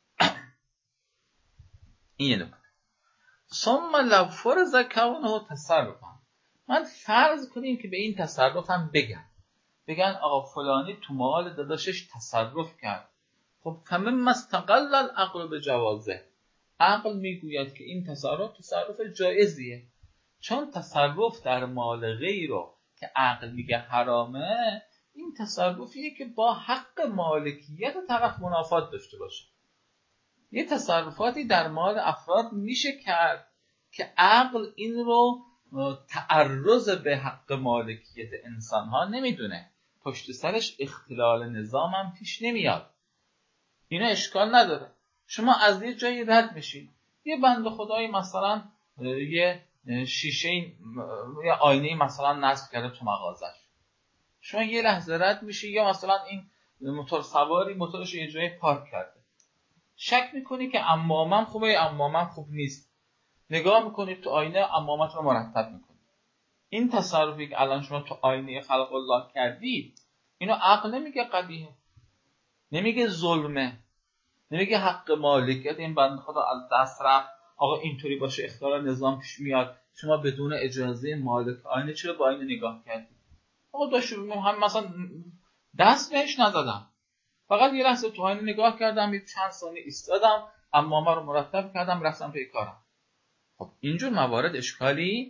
این یه نکته. ثم لو فرض کونه تصرفا، من فرض کنیم که به این تصرفم بگم بگن آقا فلانی تو مال داداشش تصرف کرد. خب فمن مستقل العقل به جوازه، عقل میگوید که این تصرف تصرف جایزیه، چون تصرف در مال غیر رو که عقل میگه حرامه، این تصرفیه که با حق مالکیت طرف منافات داشته باشه. یه تصرفاتی در مال افراد میشه کرد که عقل این رو تعرض به حق مالکیت انسان ها نمیدونه، پشت سرش اختلال نظام هم پیش نمیاد، اینا اشکال نداره. شما از یه جایی رد میشید، یه بنده خدایی مثلا یه شیشه یا آینه مثلا نصب کرده تو مغازش، شما یه لحظه رد میشی، یا مثلا این موتور سواری موتورش یه جایی پارک کرده، شک میکنی که عمامم خوبه یا عمامم خوب نیست، نگاه میکنید تو آینه عمامت رو مرتب میکنید. این تصرفی که الان شما تو آینه خلق الله کردید اینو عقل نمیگه قبیحه، نمیگه ظلمه، نمیگه حق مالکیت این بنده خدا از دست رفت، آقا اینطوری باشه اختلال نظام پیش میاد، شما بدون اجازه مالک آینه چرا با آینه نگاه کردید؟ آقا داشت هم مثلا دست بهش نزدم، فقط یه لحظه تو آینه نگاه کردم، یه چند ثانیه ایستادم، عمامه رو مرتب کردم، رفتم پی کارم. خب اینجور موارد اشکالی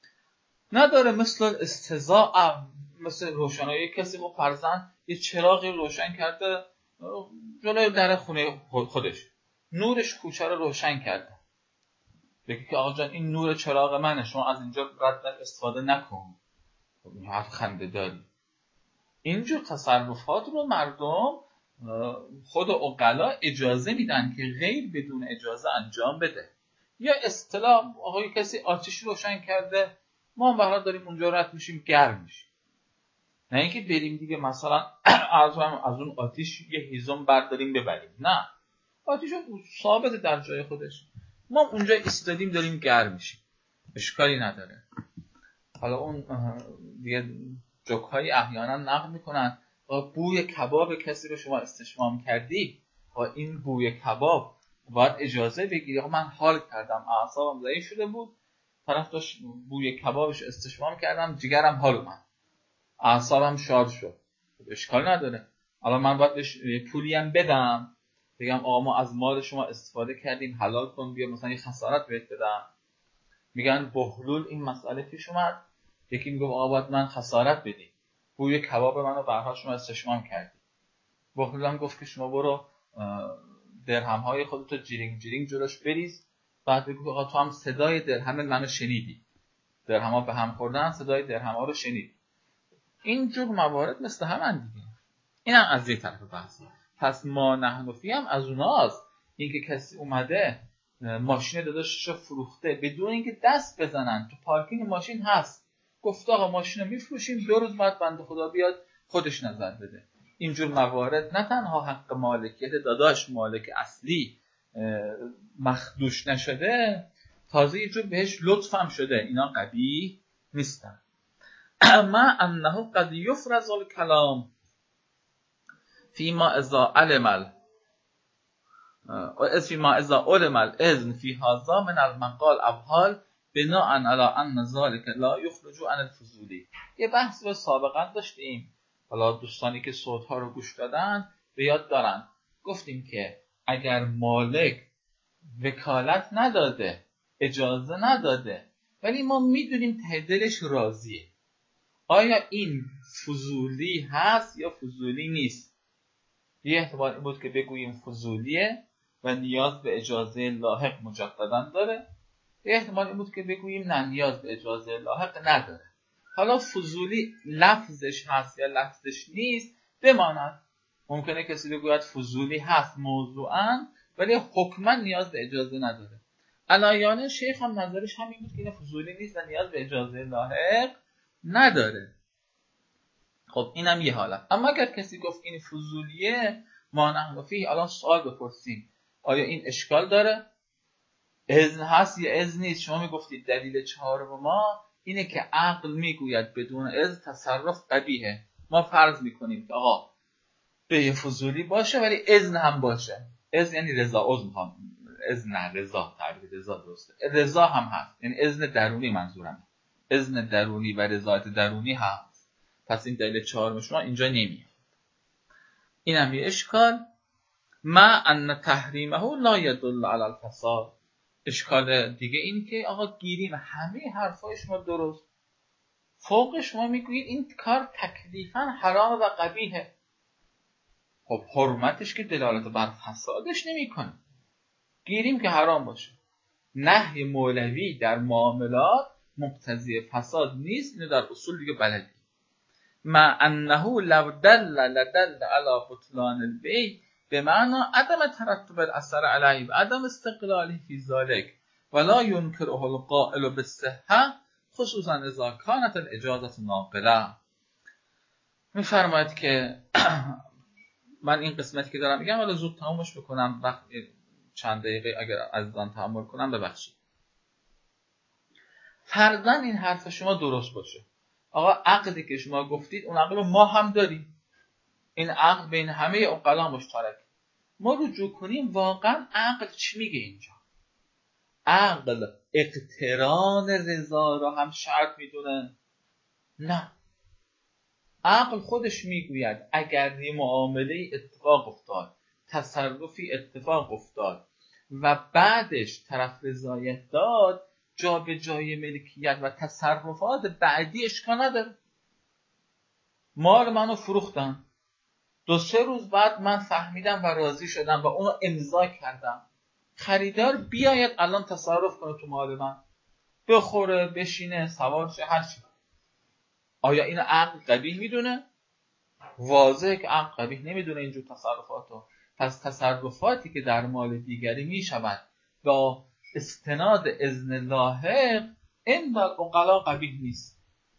نداره. مثل استضاء، مثل روشنایی کسی با فرزن یه چراغی روشن کرده جلوی در خونه خودش، نورش کوچه رو روشن کرده، بگی که آقا جان این نور چراغ منه، شما از اینجا رد استفاده نکن. این حرف خنده داری. اینجور تصرفات رو مردم خود عقلا اجازه میدن که غیر بدون اجازه انجام بده. یا اصطلاح آقای کسی آتش روشن کرده، ما هم بهرات داریم اونجا رد میشیم گرم میشیم، نه اینکه بریم دیگه مثلا از اون آتش یه هیزم برداریم ببریم، نه، آتش ثابت در جای خودش، ما اونجا ایستادیم داریم گرم میشیم، اشکالی نداره. حالا اون دیگه جوک‌های احیانا نقل میکنن بوی کباب کسی رو شما استشمام کردی، این بوی کباب باید اجازه بگیری. من حال کردم، اعصابم ضعیف شده بود، طرف داشت بوی کبابش استشمام کردم، جگرم حال اومد، اعصابم شاد شد، اشکال نداره. الان من باید بهش پولی هم بدم، بگم آقا ما از مال شما استفاده کردیم حلال کن، بیا مثلا یه خسارت بهت بدم. میگن بهلول این مسئله پیش اومد، یکی میگه آقا باید من خسارت بدی، بوی کباب منو برها شما استشمام کردی. بهلول هم گفت که شما برو درهم های خودتو جیرینگ جیرینگ جلوش بریز، بعد بگو آقا تو هم صدای درهم منو شنیدی، درهم ها به هم خوردن، صدای درهم ها رو شنیدی. این جور موارد مثل همن دیگه. این هم از یه طرف بحثه. پس ما نحنفی هم از اوناست، اینکه کسی اومده ماشین داداشش رو فروخته بدون اینکه دست بزنن، تو پارکینگ ماشین هست، گفت آقا ماشین رو میفروشیم، دو روز بعد بنده خدا بیاد خودش نظر بده. اینجور موارد نه تنها حق مالکیت داداش مالک اصلی مخدوش نشده، تازه یه جور بهش لطف هم شده، اینا قبیح نیستن. اما انه قد یفرض الکلام فیما اذا علم فیما اذا علم الاذن فی هذا من المقال ابحال بناء علی ان ذلك لا یخرج عن الفضولی. یه بحث رو سابقا داشتیم، حالا دوستانی که صوت ها رو گوش دادن به یاد دارن، گفتیم که اگر مالک وکالت نداده، اجازه نداده، ولی ما میدونیم ته دلش راضیه، آیا این فضولی هست یا فضولی نیست؟ یه احتمال این بود که بگوییم فضولیه و نیاز به اجازه لاحق مجدداً داره، یه احتمال این بود که بگوییم نه نیاز به اجازه لاحق نداره. حالا فضولی لفظش هست یا لفظش نیست بماند. ممکنه کسی بگوید فضولی هست موضوعاً ولی حکماً نیاز به اجازه نداره. علایانه شیخ هم نظرش همین بود که این فضولی نیست و نیاز به اجازه لاحق نداره. خب اینم یه حالت. اما اگر کسی گفت این فضولیه، ما نحن فیه، الان سوال بپرسیم آیا این اشکال داره؟ اذن هست یا اذن نیست؟ شما میگفتید دلیل چهارم ما اینه که عقل میگوید بدون اذن تصرف قبیحه. ما فرض میکنیم که آقا به یه فضولی باشه ولی اذن هم باشه. اذن یعنی رضا، اذن هم اذن نه رضا، تعبیر رضا درسته، رضا هم هست، یعنی اذن درونی منظورمه، اذن درونی و رضایت درونی هست. پس این دلیل چهارم شما اینجا نمیاد. این هم یه اشکال. ما ان تحریمه لا يدل على الفساد. اشکال دیگه این که آقا گیریم همه حرفای شما درست، فوق شما میگویید این کار تکلیفاً حرام و قبیحه. خب حرمتش که دلالت بر فسادش نمیکنه. گیریم که حرام باشه. نهی مولوی در معاملات مقتضی فساد نیست، اینو در اصول دیگه بلدی. ما انه لو دل لدل على بطلان البیع بمعنى عدم ترتب الاثر علیه و عدم استقلاله فی ذلك ولا ينكره القائل بالصحه خصوصا اذا كانت الاجازه ناقله. میفرماید که من این قسمتی که دارم میگم ولی زود تمامش بکنم، وقت چند دقیقه اگر عزیزان تحمل کنم ببخشید. فرضاً این حرف شما درست باشه، آقا عقدی که شما گفتید اون عقد ما هم داریم، این عقل بین همه عقلا مشترک. ما رجوع کنیم واقعا عقل چی میگه اینجا؟ عقل اقتران رضا را هم شرط میدونه؟ نه، عقل خودش میگوید اگر یه معامله اتفاق افتاد، تصرفی اتفاق افتاد و بعدش طرف رضایت داد، جا به جای ملکیت و تصرفات بعدی اشکال نداره. مال منو فروختن، دو سه روز بعد من فهمیدم و راضی شدم و اونو امضا کردم، خریدار بیاید الان تصرف کنه تو مال من، بخوره، بشینه، سوار شه، هر چی. آیا این عقل قبیح میدونه؟ واضحه که عقل قبیح نمیدونه اینجور تصرفاتو. پس تصرفاتی که در مال دیگری میشود با استناد اذن لاحق، این در عقلا قبیح نیست،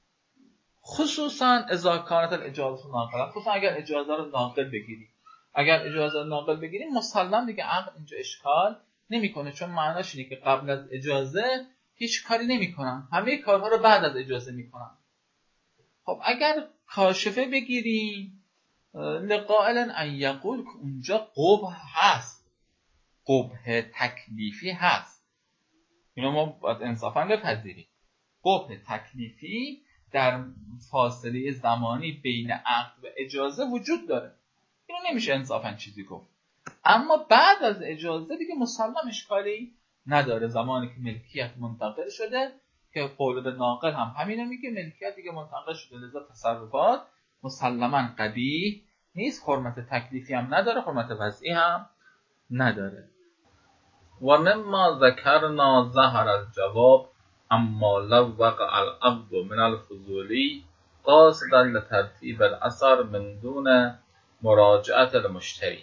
خصوصا اذا کانت الاجازه ناقلا، خصوصا اگر اجازه رو ناقل بگیری. اگر اجازه ناقل بگیریم مسلم دیگه عقل اینجا اشکال نمیکنه، چون معناش اینه که قبل از اجازه هیچ کاری نمیکنن، همه کارها رو بعد از اجازه میکنن. خب اگر کاشفه بگیریم، لقائل ان یقول که اونجا قبح هست، قبح تکلیفی هست، اینو ما باید انصافا بپذیریم. قبح تکلیفی در فاصله زمانی بین عقد و اجازه وجود داره، اینو نمیشه انصافا چیزی گفت. اما بعد از اجازه دیگه مسلم اشکالی نداره، زمانی که ملکیت منتقل شده، که قول به ناقل هم همینو میگه، ملکیت دیگه منتقل شده، لذا تصرفات مسلما قبیح نیست، حرمت تکلیفی هم نداره، حرمت وضعی هم نداره. و مما ذکرنا ظهر الجواب اما لو وقع العقد من الفضولی قاصدا لترتیب الاثر من دون مراجعت المشتری.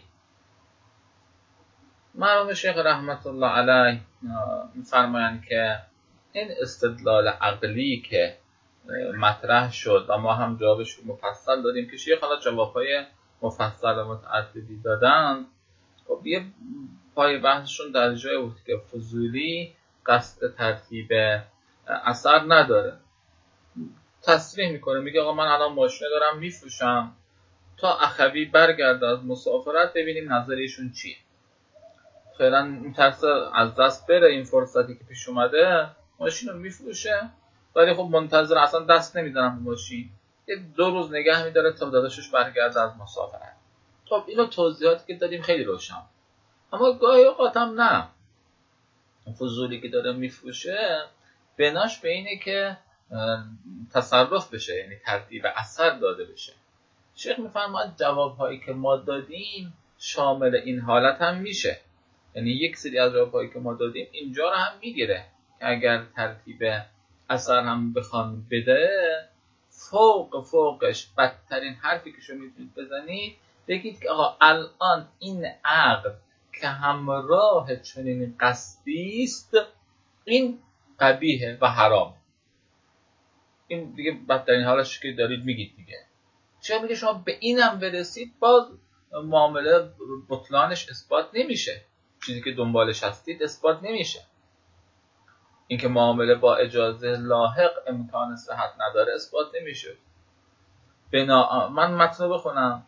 مرحوم شیخ رحمت الله علیه می‌فرمایند که این استدلال عقلی که مطرح شد و ما هم جوابش مفصل دادیم که شیخ حالا جوابهای مفصل متعددی دادن، خب یه پای بحثشون در جای بود که فضولی قصد ترتیب اثر نداره. تصریح میکنه، میگه آقا من الان ماشین دارم میفروشم، تا اخوی برگرده از مسافرت ببینیم نظر ایشون چیه. فعلا میترسه از دست بره این فرصتی که پیش اومده، ماشین رو میفروشه، ولی خب منتظر اصلا دست نمیدارم به ماشین، یه دو روز نگه میداره تا داداشش برگرده از مسافرت. خب اینو توضیحاتی که دادیم خیلی روشن. اما گاهی اوقات هم نه، فضولی که داره میفروشه بناش به اینه که تصرف بشه، یعنی ترتیب اثر داده بشه. شیخ میفرماید جوابهایی که ما دادیم شامل این حالت هم میشه، یعنی یک سری از جوابهایی که ما دادیم اینجا رو هم میگیره که اگر ترتیب اثر هم بخوام بده، فوق فوقش بدترین حرفی که شما میتونید بزنید بگید که آقا الان این عقل که همراه چنین قصدی است، این قبیحه و حرام. این دیگه بدترین حالش که دارید میگید دیگه. چرا میگه شما به اینم برسید، باز معامله بطلانش اثبات نمیشه، چیزی که دنبالش هستید اثبات نمیشه. اینکه معامله با اجازه لاحق امکان صحت نداره اثبات نمیشه. بنا من متن بخونم.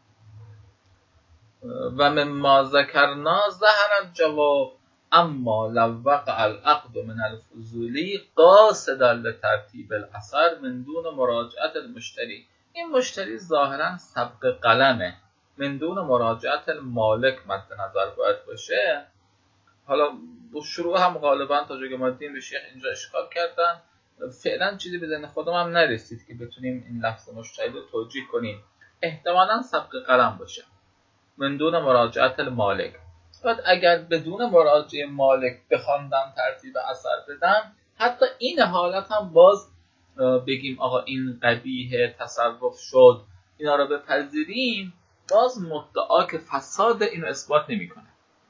و مما ذکرنا ظهر الجواب اما لو وقع العقد من الفضولی قاصدا لترتیب الاثر من دون مراجعت المشتری. این مشتری ظاهرا سبق قلمه، من دون مراجعت المالک مد نظر باید باشه. حالا شروع هم غالبا تا جایی که ما دیدیم به شیخ اینجا اشکال کردن، فعلا چیزی به ذهن خودم هم نرسید که بتونیم این لفظ مشتری رو توجیه کنیم. احتمالاً سبق قلم باشه، من دون مراجعت المالک. بعد اگر بدون مراجعه مالک بخواندم ترتیب اثر بدم، حتی این حالت هم باز بگیم آقا این قبیح تصرف شد، اینا رو بپذیریم، باز مدعا که فساد اینو اثبات نمیکنه.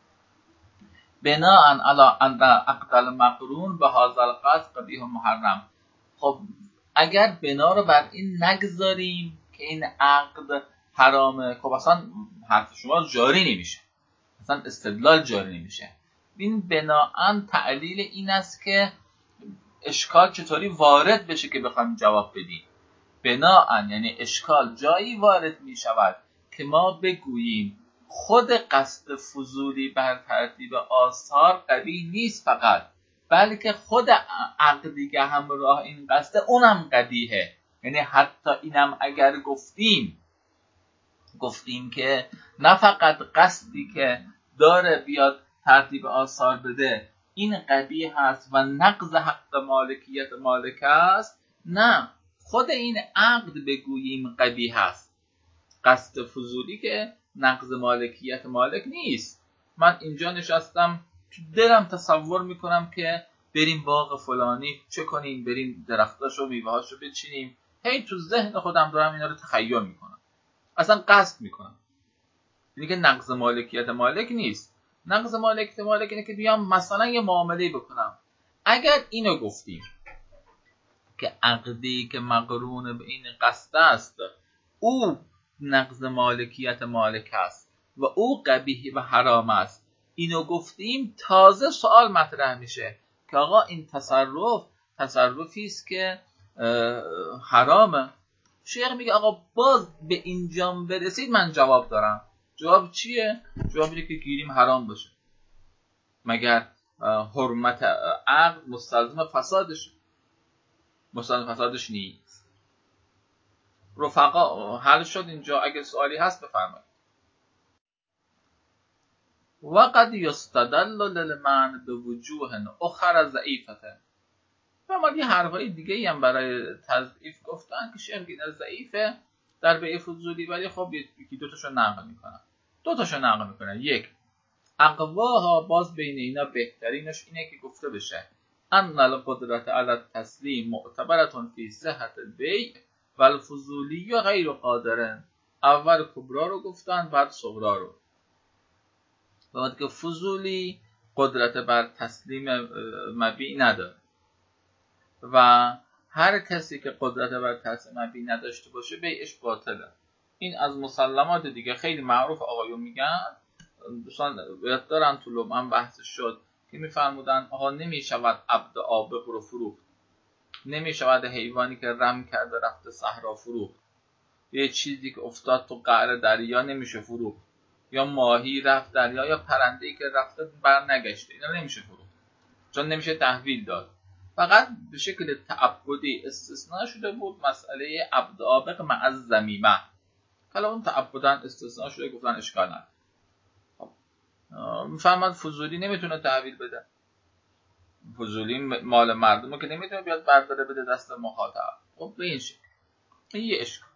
بناء علی ان عقد المقرون به هذا القصد قبیح محرم. خب اگر بنا رو بر این نگذاریم که این عقد حرامه، خب اصلا حرف شما جاری نمیشه، اصلا استدلال جاری نمیشه. این بناءً تعلیل این است که اشکال چطوری وارد بشه که بخوایم جواب بدیم. بناءً یعنی اشکال جایی وارد میشود که ما بگوییم خود قصد فضولی بر ترتیب آثار قبیح نیست فقط، بلکه خود عقدی که همراه این قصد اونم قبیحه. یعنی حتی اینم اگر گفتیم گفتیم که نه فقط قصدی که داره بیاد ترتیب آثار بده این قبیح هست و نقض حق مالکیت مالک است، نه، خود این عقد بگوییم قبیح هست. قصد فضولی که نقض مالکیت مالک نیست. من اینجا نشستم تو دلم تصور میکنم که بریم باغ فلانی چه کنیم، بریم درختاشو میوهاشو بچینیم، هی تو ذهن خودم دارم اینا رو تخیل میکنم، اصلا قصد میکنم. دیگه نقض مالکیت مالک نیست. نقض مالکیت مالک اینه که بیام مثلا یه معامله بکنم. اگر اینو گفتیم که عقدی که مقرون به این قصد است او نقض مالکیت مالک است و او قبیح و حرام است، اینو گفتیم تازه سوال مطرح میشه که آقا این تصرف تصرفی است که حرامه. شیخ میگه آقا باز به اینجام برسید من جواب دارم. جواب چیه؟ جواب اینه که گیریم حرام باشه. مگر حرمت عقد مستلزم فسادش مستلزم فسادش نیست؟ رفقا حل شد اینجا؟ اگه سوالی هست بفرمایید. وقد یستدل للمعنى بوجوه اخرى ضعیفه. و ما یه حرفای دیگه هم برای تضعیف گفتن که شیخ این ضعیفه در بیع فضولی، ولی خب یکی دو تاشو نقل میکنن. دو تاشو نقل میکنن. یک، اقواها، باز بین اینا بهترینش اینه که گفته بشه ان القدرت علی التسلیم معتبرتون فی صحت البیع و الفضولی غیر قادرن. اول کبرا رو گفتن بعد صغرا رو. بعد که فضولی قدرت بر تسلیم مبیع نداره و هر کسی که قدرت بر تسلیم مبیع نداشته باشه بیعش باطله. این از مسلمات دیگه خیلی معروف آقایون میگن. دوستان یاد دارن تو لمعن بحث شد که میفرمودن آها نمیشود عبد آبق رو فروخت، نمیشود حیوانی که رم کرده رفته صحرا فروخت، یه چیزی که افتاد تو قعر دریا نمیشه فروخت، یا ماهی رفت دریا، یا پرنده‌ای که رفته بر نگشته، اینا نمیشه فروخت چون نمیشه تحویل داد. فقط به شکل تعبدی استثناء شده بود مسئله عبد آبق مع الذمیمه. حالا اون تعبداً استثناء شده، گفتن اشکال نداره. میفهمد فضولی نمیتونه تحویل بده. فضولی مال مردمه که نمیتونه بیاد برداره بده دست مخاطب. خب به این شکل این یه اشکال.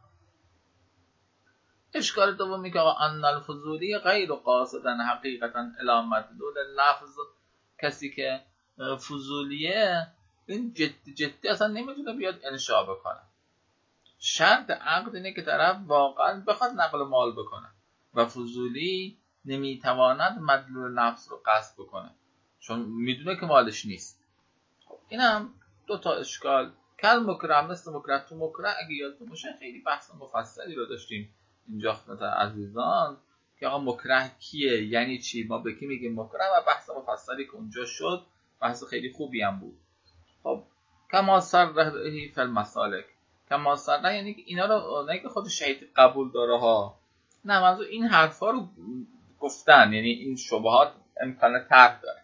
اشکال دومی که آقا ان الفضولی غیر قاصدن حقیقتا الی مدلول لفظ. کسی که فضولیه این جدی جدی اصلا نمیتونه بیاد انشاء بکنه. شرط عقد اینه که طرف واقعا بخواد نقل مال بکنه و فضولی نمیتواند مدلول لفظ رو قصد بکنه چون میدونه که مالش نیست. خب این هم دو تا اشکال. کل مکره مثل مکره تو مکره اگه یادتون باشه خیلی بحث مفصلی رو داشتیم اینجا خدمت عزیزان که آقا مکره کیه، یعنی چی، ما به کی میگیم مکره، و بحث مفصلی که اونجا شد بحث خیلی خوبی هم بود. خب کما صرحه فی المسالک، کما صرحه یعنی که اینا رو نه که خود شهید قبول داره ها، نه منظور این حرفا رو گفتن، یعنی این شبهات امکان طرح داره.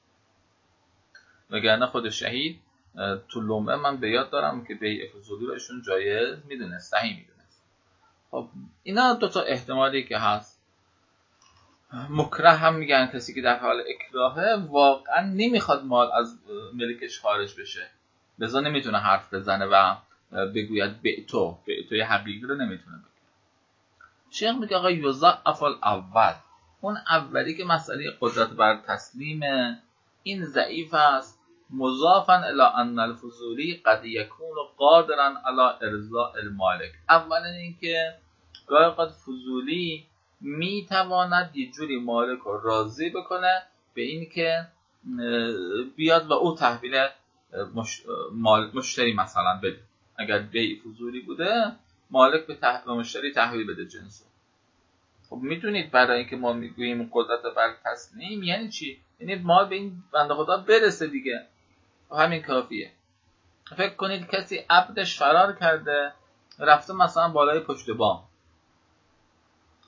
وگرنه خود شهید تو لمعه من به یاد دارم که بیع فضولی رو ایشون جایز میدونه، صحیح میدونه. خب اینا دو تا احتمالی که هست. مکره هم میگن کسی که در حال اکراهه واقعا نمیخواد مال از ملکش خارج بشه، لذا نمیتونه حرف بزنه و بگوید بیعتو بیعتوی حقیقی رو نمیتونه بگه. شیخ میگه آقا یضعف الاول، اون اولی که مسئله قدرت بر تسلیم این ضعیف است، مضافا الی ان الفضولی قد یکون قادرا علی ارضاء المالک. اولا این که گاهی اوقات فضولی میتواند یه جوری مالک رو راضی بکنه به این که بیاد و او تحویل مش... مال... مشتری مثلا بده. اگر بیع فضولی بوده مالک به تح... مشتری تحویل بده جنسو. خب میدونید برای اینکه ما میگوییم قدرت بر تسلیم یعنی چی؟ یعنی ما به این بنده خدا برسه دیگه، همین کافیه. فکر کنید کسی عبدش فرار کرده رفته مثلا بالای پشت بام،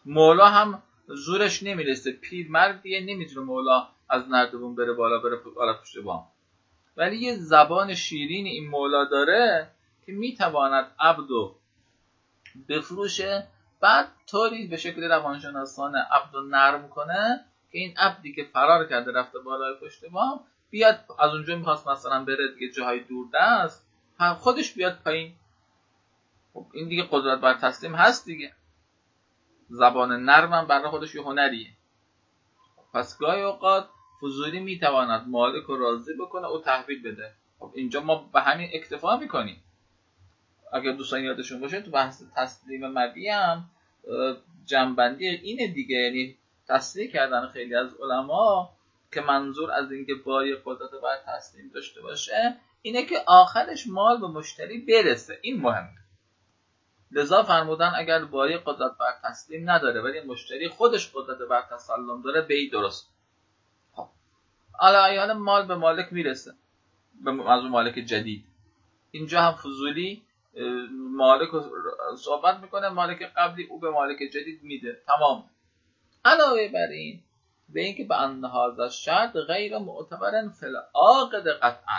مولا هم زورش نمیرسه، پیر مردیه، نمیتونه مولا از نردبون بره بالا بره بالا پشت بام. ولی یه زبان شیرین این مولا داره که میتواند عبدو بفروشه، بعد طوری به شکل روانشناسانه عبدو نرم کنه که این عبدی که فرار کرده رفته بالای پشت بام بیاد، از اونجا میخواست مثلا بره دیگه جاهای دور دست، خودش بیاد پایین. خب این دیگه قدرت بر تسلیم هست دیگه. زبان نرمم برای خودش یه هنریه. پس گاهی اوقات فضولی میتواند مالک رو راضی بکنه او تحویل بده. خب اینجا ما به همین اکتفا میکنیم. اگر دوستان یادشون باشه تو بحث تسلیم مبی هم جنبندی اینه دیگه، یعنی تصریح کردن خیلی از علما که منظور از اینکه بای قدرت بر تسلیم داشته باشه اینه که آخرش مال به مشتری برسه. این مهمه. لذا فرمودن اگر بای قدرت بر تسلیم نداره ولی مشتری خودش قدرت بر تسلم داره، بی درست. خب علی مال به مالک میرسه، به منظور مالک جدید. اینجا هم فضولی مالک صحبت میکنه، مالک قبلی او به مالک جدید میده، تمام. علاوه بر این به اینکه به ان هذا شرط غیر معتبر فی العاقد قطعا،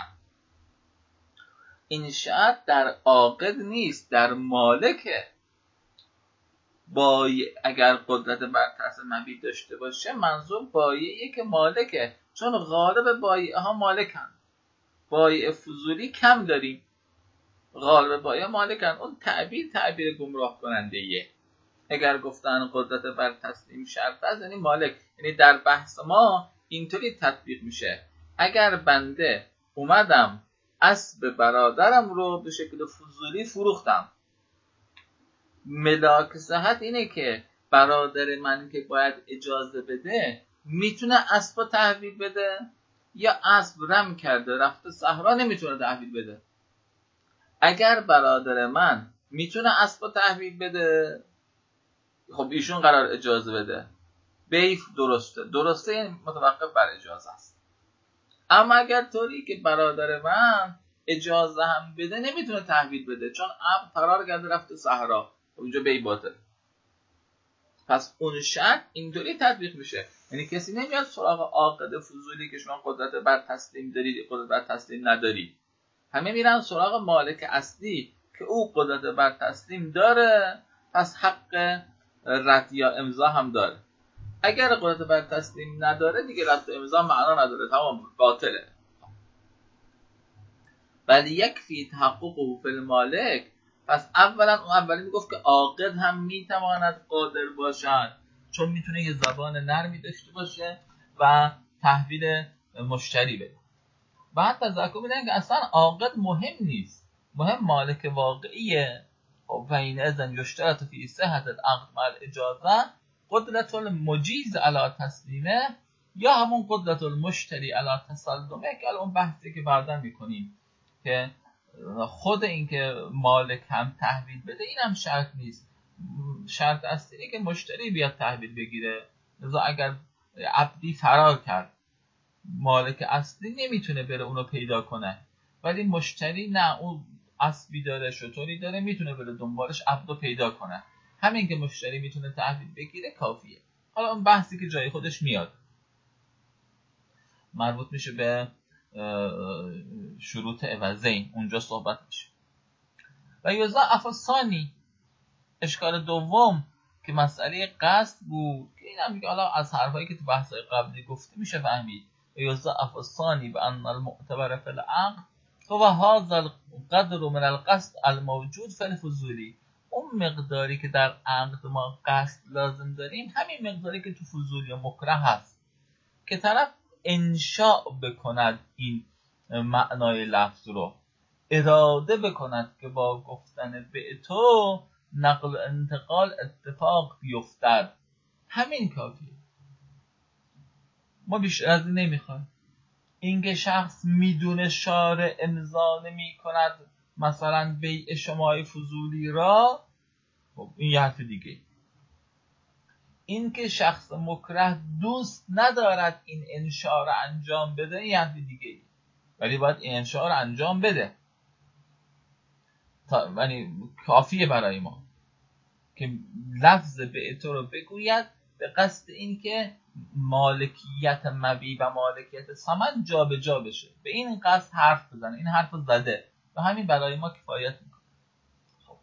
این شرط در عاقد نیست، در مالکه. بای اگر قدرت بر تسلیم مبی داشته باشه منظور بایعیه که مالکه، چون غالب بایعه ها مالکن. بایع فضولی کم داریم، غالب بایعه مالکن. اون تعبیر تعبیر گمراه کننده ایه. اگر گفتن قدرت بر تسلیم شرط است یعنی مالک، یعنی در بحث ما اینطوری تطبیق میشه اگر بنده اومدم اسب برادرم رو به شکل فضولی فروختم، ملاک صحت اینه که برادر من که باید اجازه بده میتونه اسب رو تحویل بده، یا اسب رم کرده رفته صحرا نمیتونه تحویل بده. اگر برادر من میتونه اسب رو تحویل بده خب ایشون قرار اجازه بده، بیف درسته. درسته این متوقف بر اجازه است. اما اگر طوری که برادر من اجازه هم بده نمیتونه تحویل بده چون اب فرار کرده رفته صحرا، اونجا بی باطل. پس اون شرط اینطوری تطبیق میشه، یعنی کسی نمیاد سراغ عاقد فضولی که شما قدرت بر تسلیم دارید قدرت بر تسلیم ندارید، همه میرن سراغ مالک اصلی که او قدرت بر تسلیم داره، پس حق رد یا امضا هم داره. اگر قدرت بر تسلیم نداره دیگه رد و امضا معنا نداره، تمام باطله. ولی یکفی تحققه فی المالک، پس اولا اون اولی میگفت که عاقد هم میتواند قادر باشد چون میتونه یه زبان نرمی داشته باشه و تحویل مشتری بده. بعد تذکر میدن که اصلا عاقد مهم نیست، مهم مالک واقعیه. و این اذن یشترط فی صحت العقد مع الاجازه قدرت المجیز علی تسلیمه، یا همون قدرت المشتری علی تسلمه که الان بحثی که بعدا میکنیم که خود این که مالک هم تحویل بده این هم شرط نیست. شرط اصلی که مشتری بیاد تحویل بگیره. لذا اگر عبدی فرار کرد مالک اصلی نمیتونه بره اونو پیدا کنه، ولی مشتری نه، اون اسبی داره شطوری داره میتونه بره دنبالش عبدو پیدا کنه. همین که مشتری میتونه تحویل بگیره کافیه. حالا اون بحثی که جای خودش میاد مربوط میشه به شروط عوضین، اونجا صحبت میشه. و یضاعف الثانی، اشکال دوم که مسئله قصد بود که این هم میگه حالا از حرفایی که تو بحثای قبلی گفته میشه فهمید. و یضاعف الثانی بان المعتبر فی العقد هو هذا القدر من القصد الموجود فی الفضولی. اون مقداری که در عقد ما قصد لازم داریم همین مقداری که تو فضولی و مکره هست که طرف انشاء بکند این معنای لفظ رو، اراده بکند که با گفتن به تو نقل و انتقال اتفاق بیفتد، همین کافیه. ما بیشتر از این نمیخوایم. اینکه شخص میدونه شارع امضا نمی کند مثلا بیع شمای فضولی را، خب این یه حرف دیگه. اینکه شخص مکره دوست ندارد این انشاء را انجام بده یه حرف دیگه، ولی باید این انشاء را انجام بده، یعنی کافیه برای ما. که لفظ بیع تو رو بگوید به قصد این که مالکیت مبیع و مالکیت ثمن جا به جا بشه، به این قصد حرف بزنه. این حرف زده و همین برای ما کفایت میکنه. خب.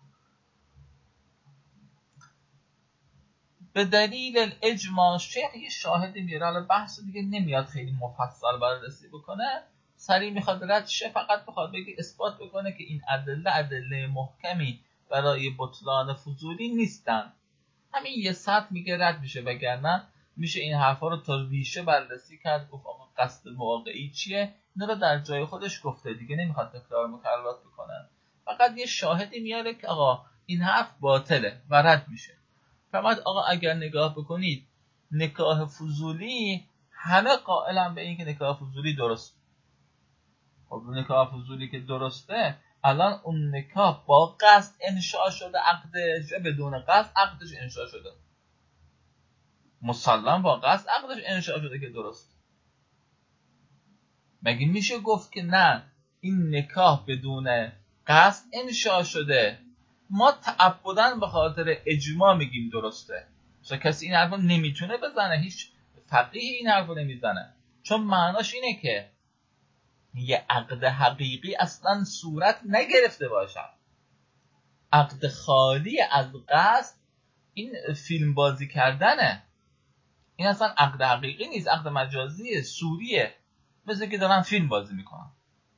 به دلیل الاجماع شیخ یه شاهدی میاره، حالا بحث دیگه نمیاد خیلی مفصل بررسی بکنه، سریع میخواد رد شه، فقط بخواد بگه اثبات بکنه که این ادله ادله محکمی برای بطلان فضولی نیستن. همین یه سطح میگه رد میشه، وگرنه میشه این حرفا رو تا ریشه بررسی کرد، گفت آقا قصد واقعی چیه. اینا رو در جای خودش گفته دیگه، نمیخواد تکرار مکررات بکنه، فقط یه شاهدی میاره که آقا این حرف باطله و رد میشه. فقط آقا اگر نگاه بکنید نکاح فضولی همه قائلن به این که نکاح فضولی درست. خب نکاح فضولی که درسته، الان اون نکاح با قصد انشاء شده عقدش یا بدون قصد عقدش انشاء شده؟ مسلم با قصد عقدش انشاء شده که درست. مگه میشه گفت که نه این نکاح بدون قصد انشاء شده، ما تعبداً به خاطر اجماع میگیم درسته؟ مثلا کسی این حرفو نمیتونه بزنه، هیچ فقیه این حرفو نمیزنه، چون معناش اینه که یه عقد حقیقی اصلا صورت نگرفته باشد. عقد خالی از قصد این فیلم بازی کردنه، این اصلا عقد حقیقی نیست، عقد مجازیه، سوریه، مثل که دارن فیلم بازی میکنن.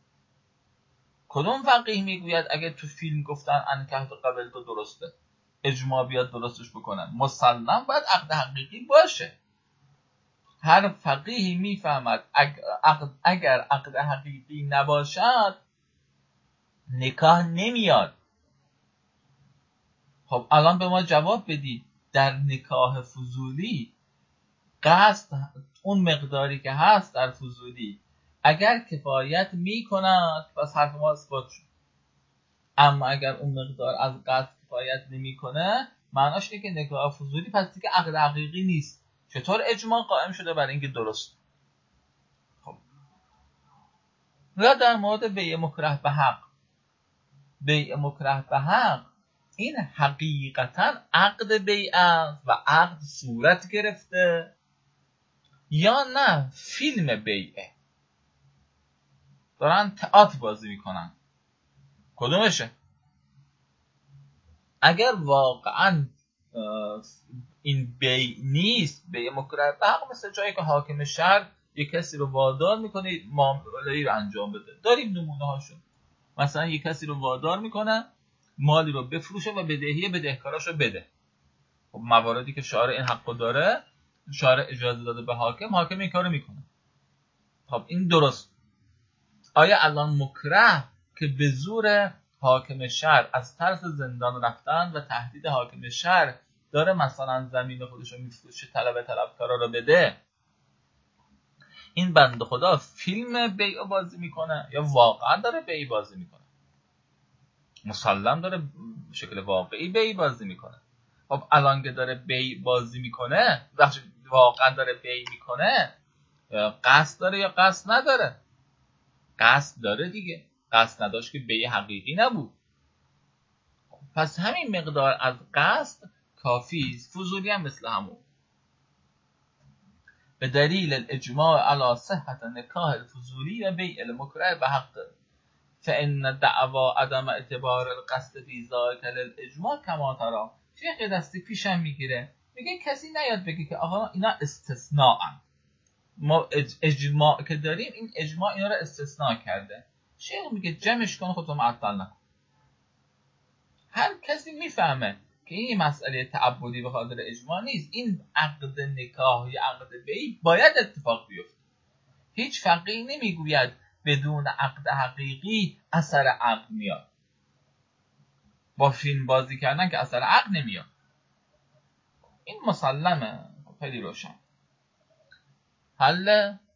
کدوم فقیه میگوید اگه تو فیلم گفتن انکحت قبل تو درسته، اجماع بیاد درستش بکنن؟ مسلم باید عقد حقیقی باشه. هر فقیهی میفهمد اگر عقد حقیقی نباشد نکاح نمیاد. خب الان به ما جواب بدید، در نکاح فضولی قصد اون مقداری که هست در فضولی اگر کفایت میکند پس حرف ما اثبات شد، اما اگر اون مقدار از قصد کفایت نمیکنه معناش اینه که نکاح فضولی پس دیگه عقد حقیقی نیست. چطور اجماع قائم شده برای اینکه درست؟ خب یا در مورد بیع مکره به حق، بیع مکره به حق این حقیقتا عقد بیع و عقد صورت گرفته یا نه فیلم بیعه، دارن تئاتر بازی میکنن؟ کدومشه؟ اگر واقعا این بیع نیست، بیع مکره به حق مثل جایی که حاکم شهر یک کسی رو وادار میکنه معامله‌ای رو انجام بده، داریم نمونه هاشون. مثلا یک کسی رو وادار میکنه مالی رو بفروشه و بدهی بدهکاراش رو بده. خب مواردی که شارع این حقو داره، شارع اجازه داده به حاکم، حاکم این کارو میکنه. خب این درست. آیا الان مکره که به زور حاکم شهر از طرف زندان رفتن و تهدید حاکم شهر داره مثلا زمین خودش رو میفروشه طلب طلبکارا رو بده، این بنده خدا فیلم بیع بازی میکنه یا واقعا داره بیع بازی میکنه؟ مسلم داره شکل واقعی بیع بازی میکنه. خب الان که داره بیع بازی میکنه، وقتی واقعا داره بیع میکنه، قصد داره یا قصد نداره؟ قصد داره دیگه، قصد نداشت که بیع حقیقی نبود. پس همین مقدار از قصد کافی است. فضولی هم مثل همون. به دلیل الاجماع علی صحت نکاح الفضولی و بیع المکره به حق فان دعوا عدم اعتبار القصد فی ذاک الاجماع کما ترى. شیخ دستی پیشم میگیره، میگه کسی نیاد بگه که آقا اینا استثناءن، ما اجماع که داریم این اجماع اینا رو استثناء کرده. شیخ میگه جمعش کن، خودتو معطل نکن. هر کسی میفهمه که این مسئله تعبدی به خاطر اجماع نیست، این عقد نکاح یا عقد بیع باید اتفاق بیفته. هیچ فقیه نمیگوید بدون عقد حقیقی اثر عقد میاد. با فیلم بازی کردن که اثر عقد نمیاد. این مسلمه، خیلی روشن. حل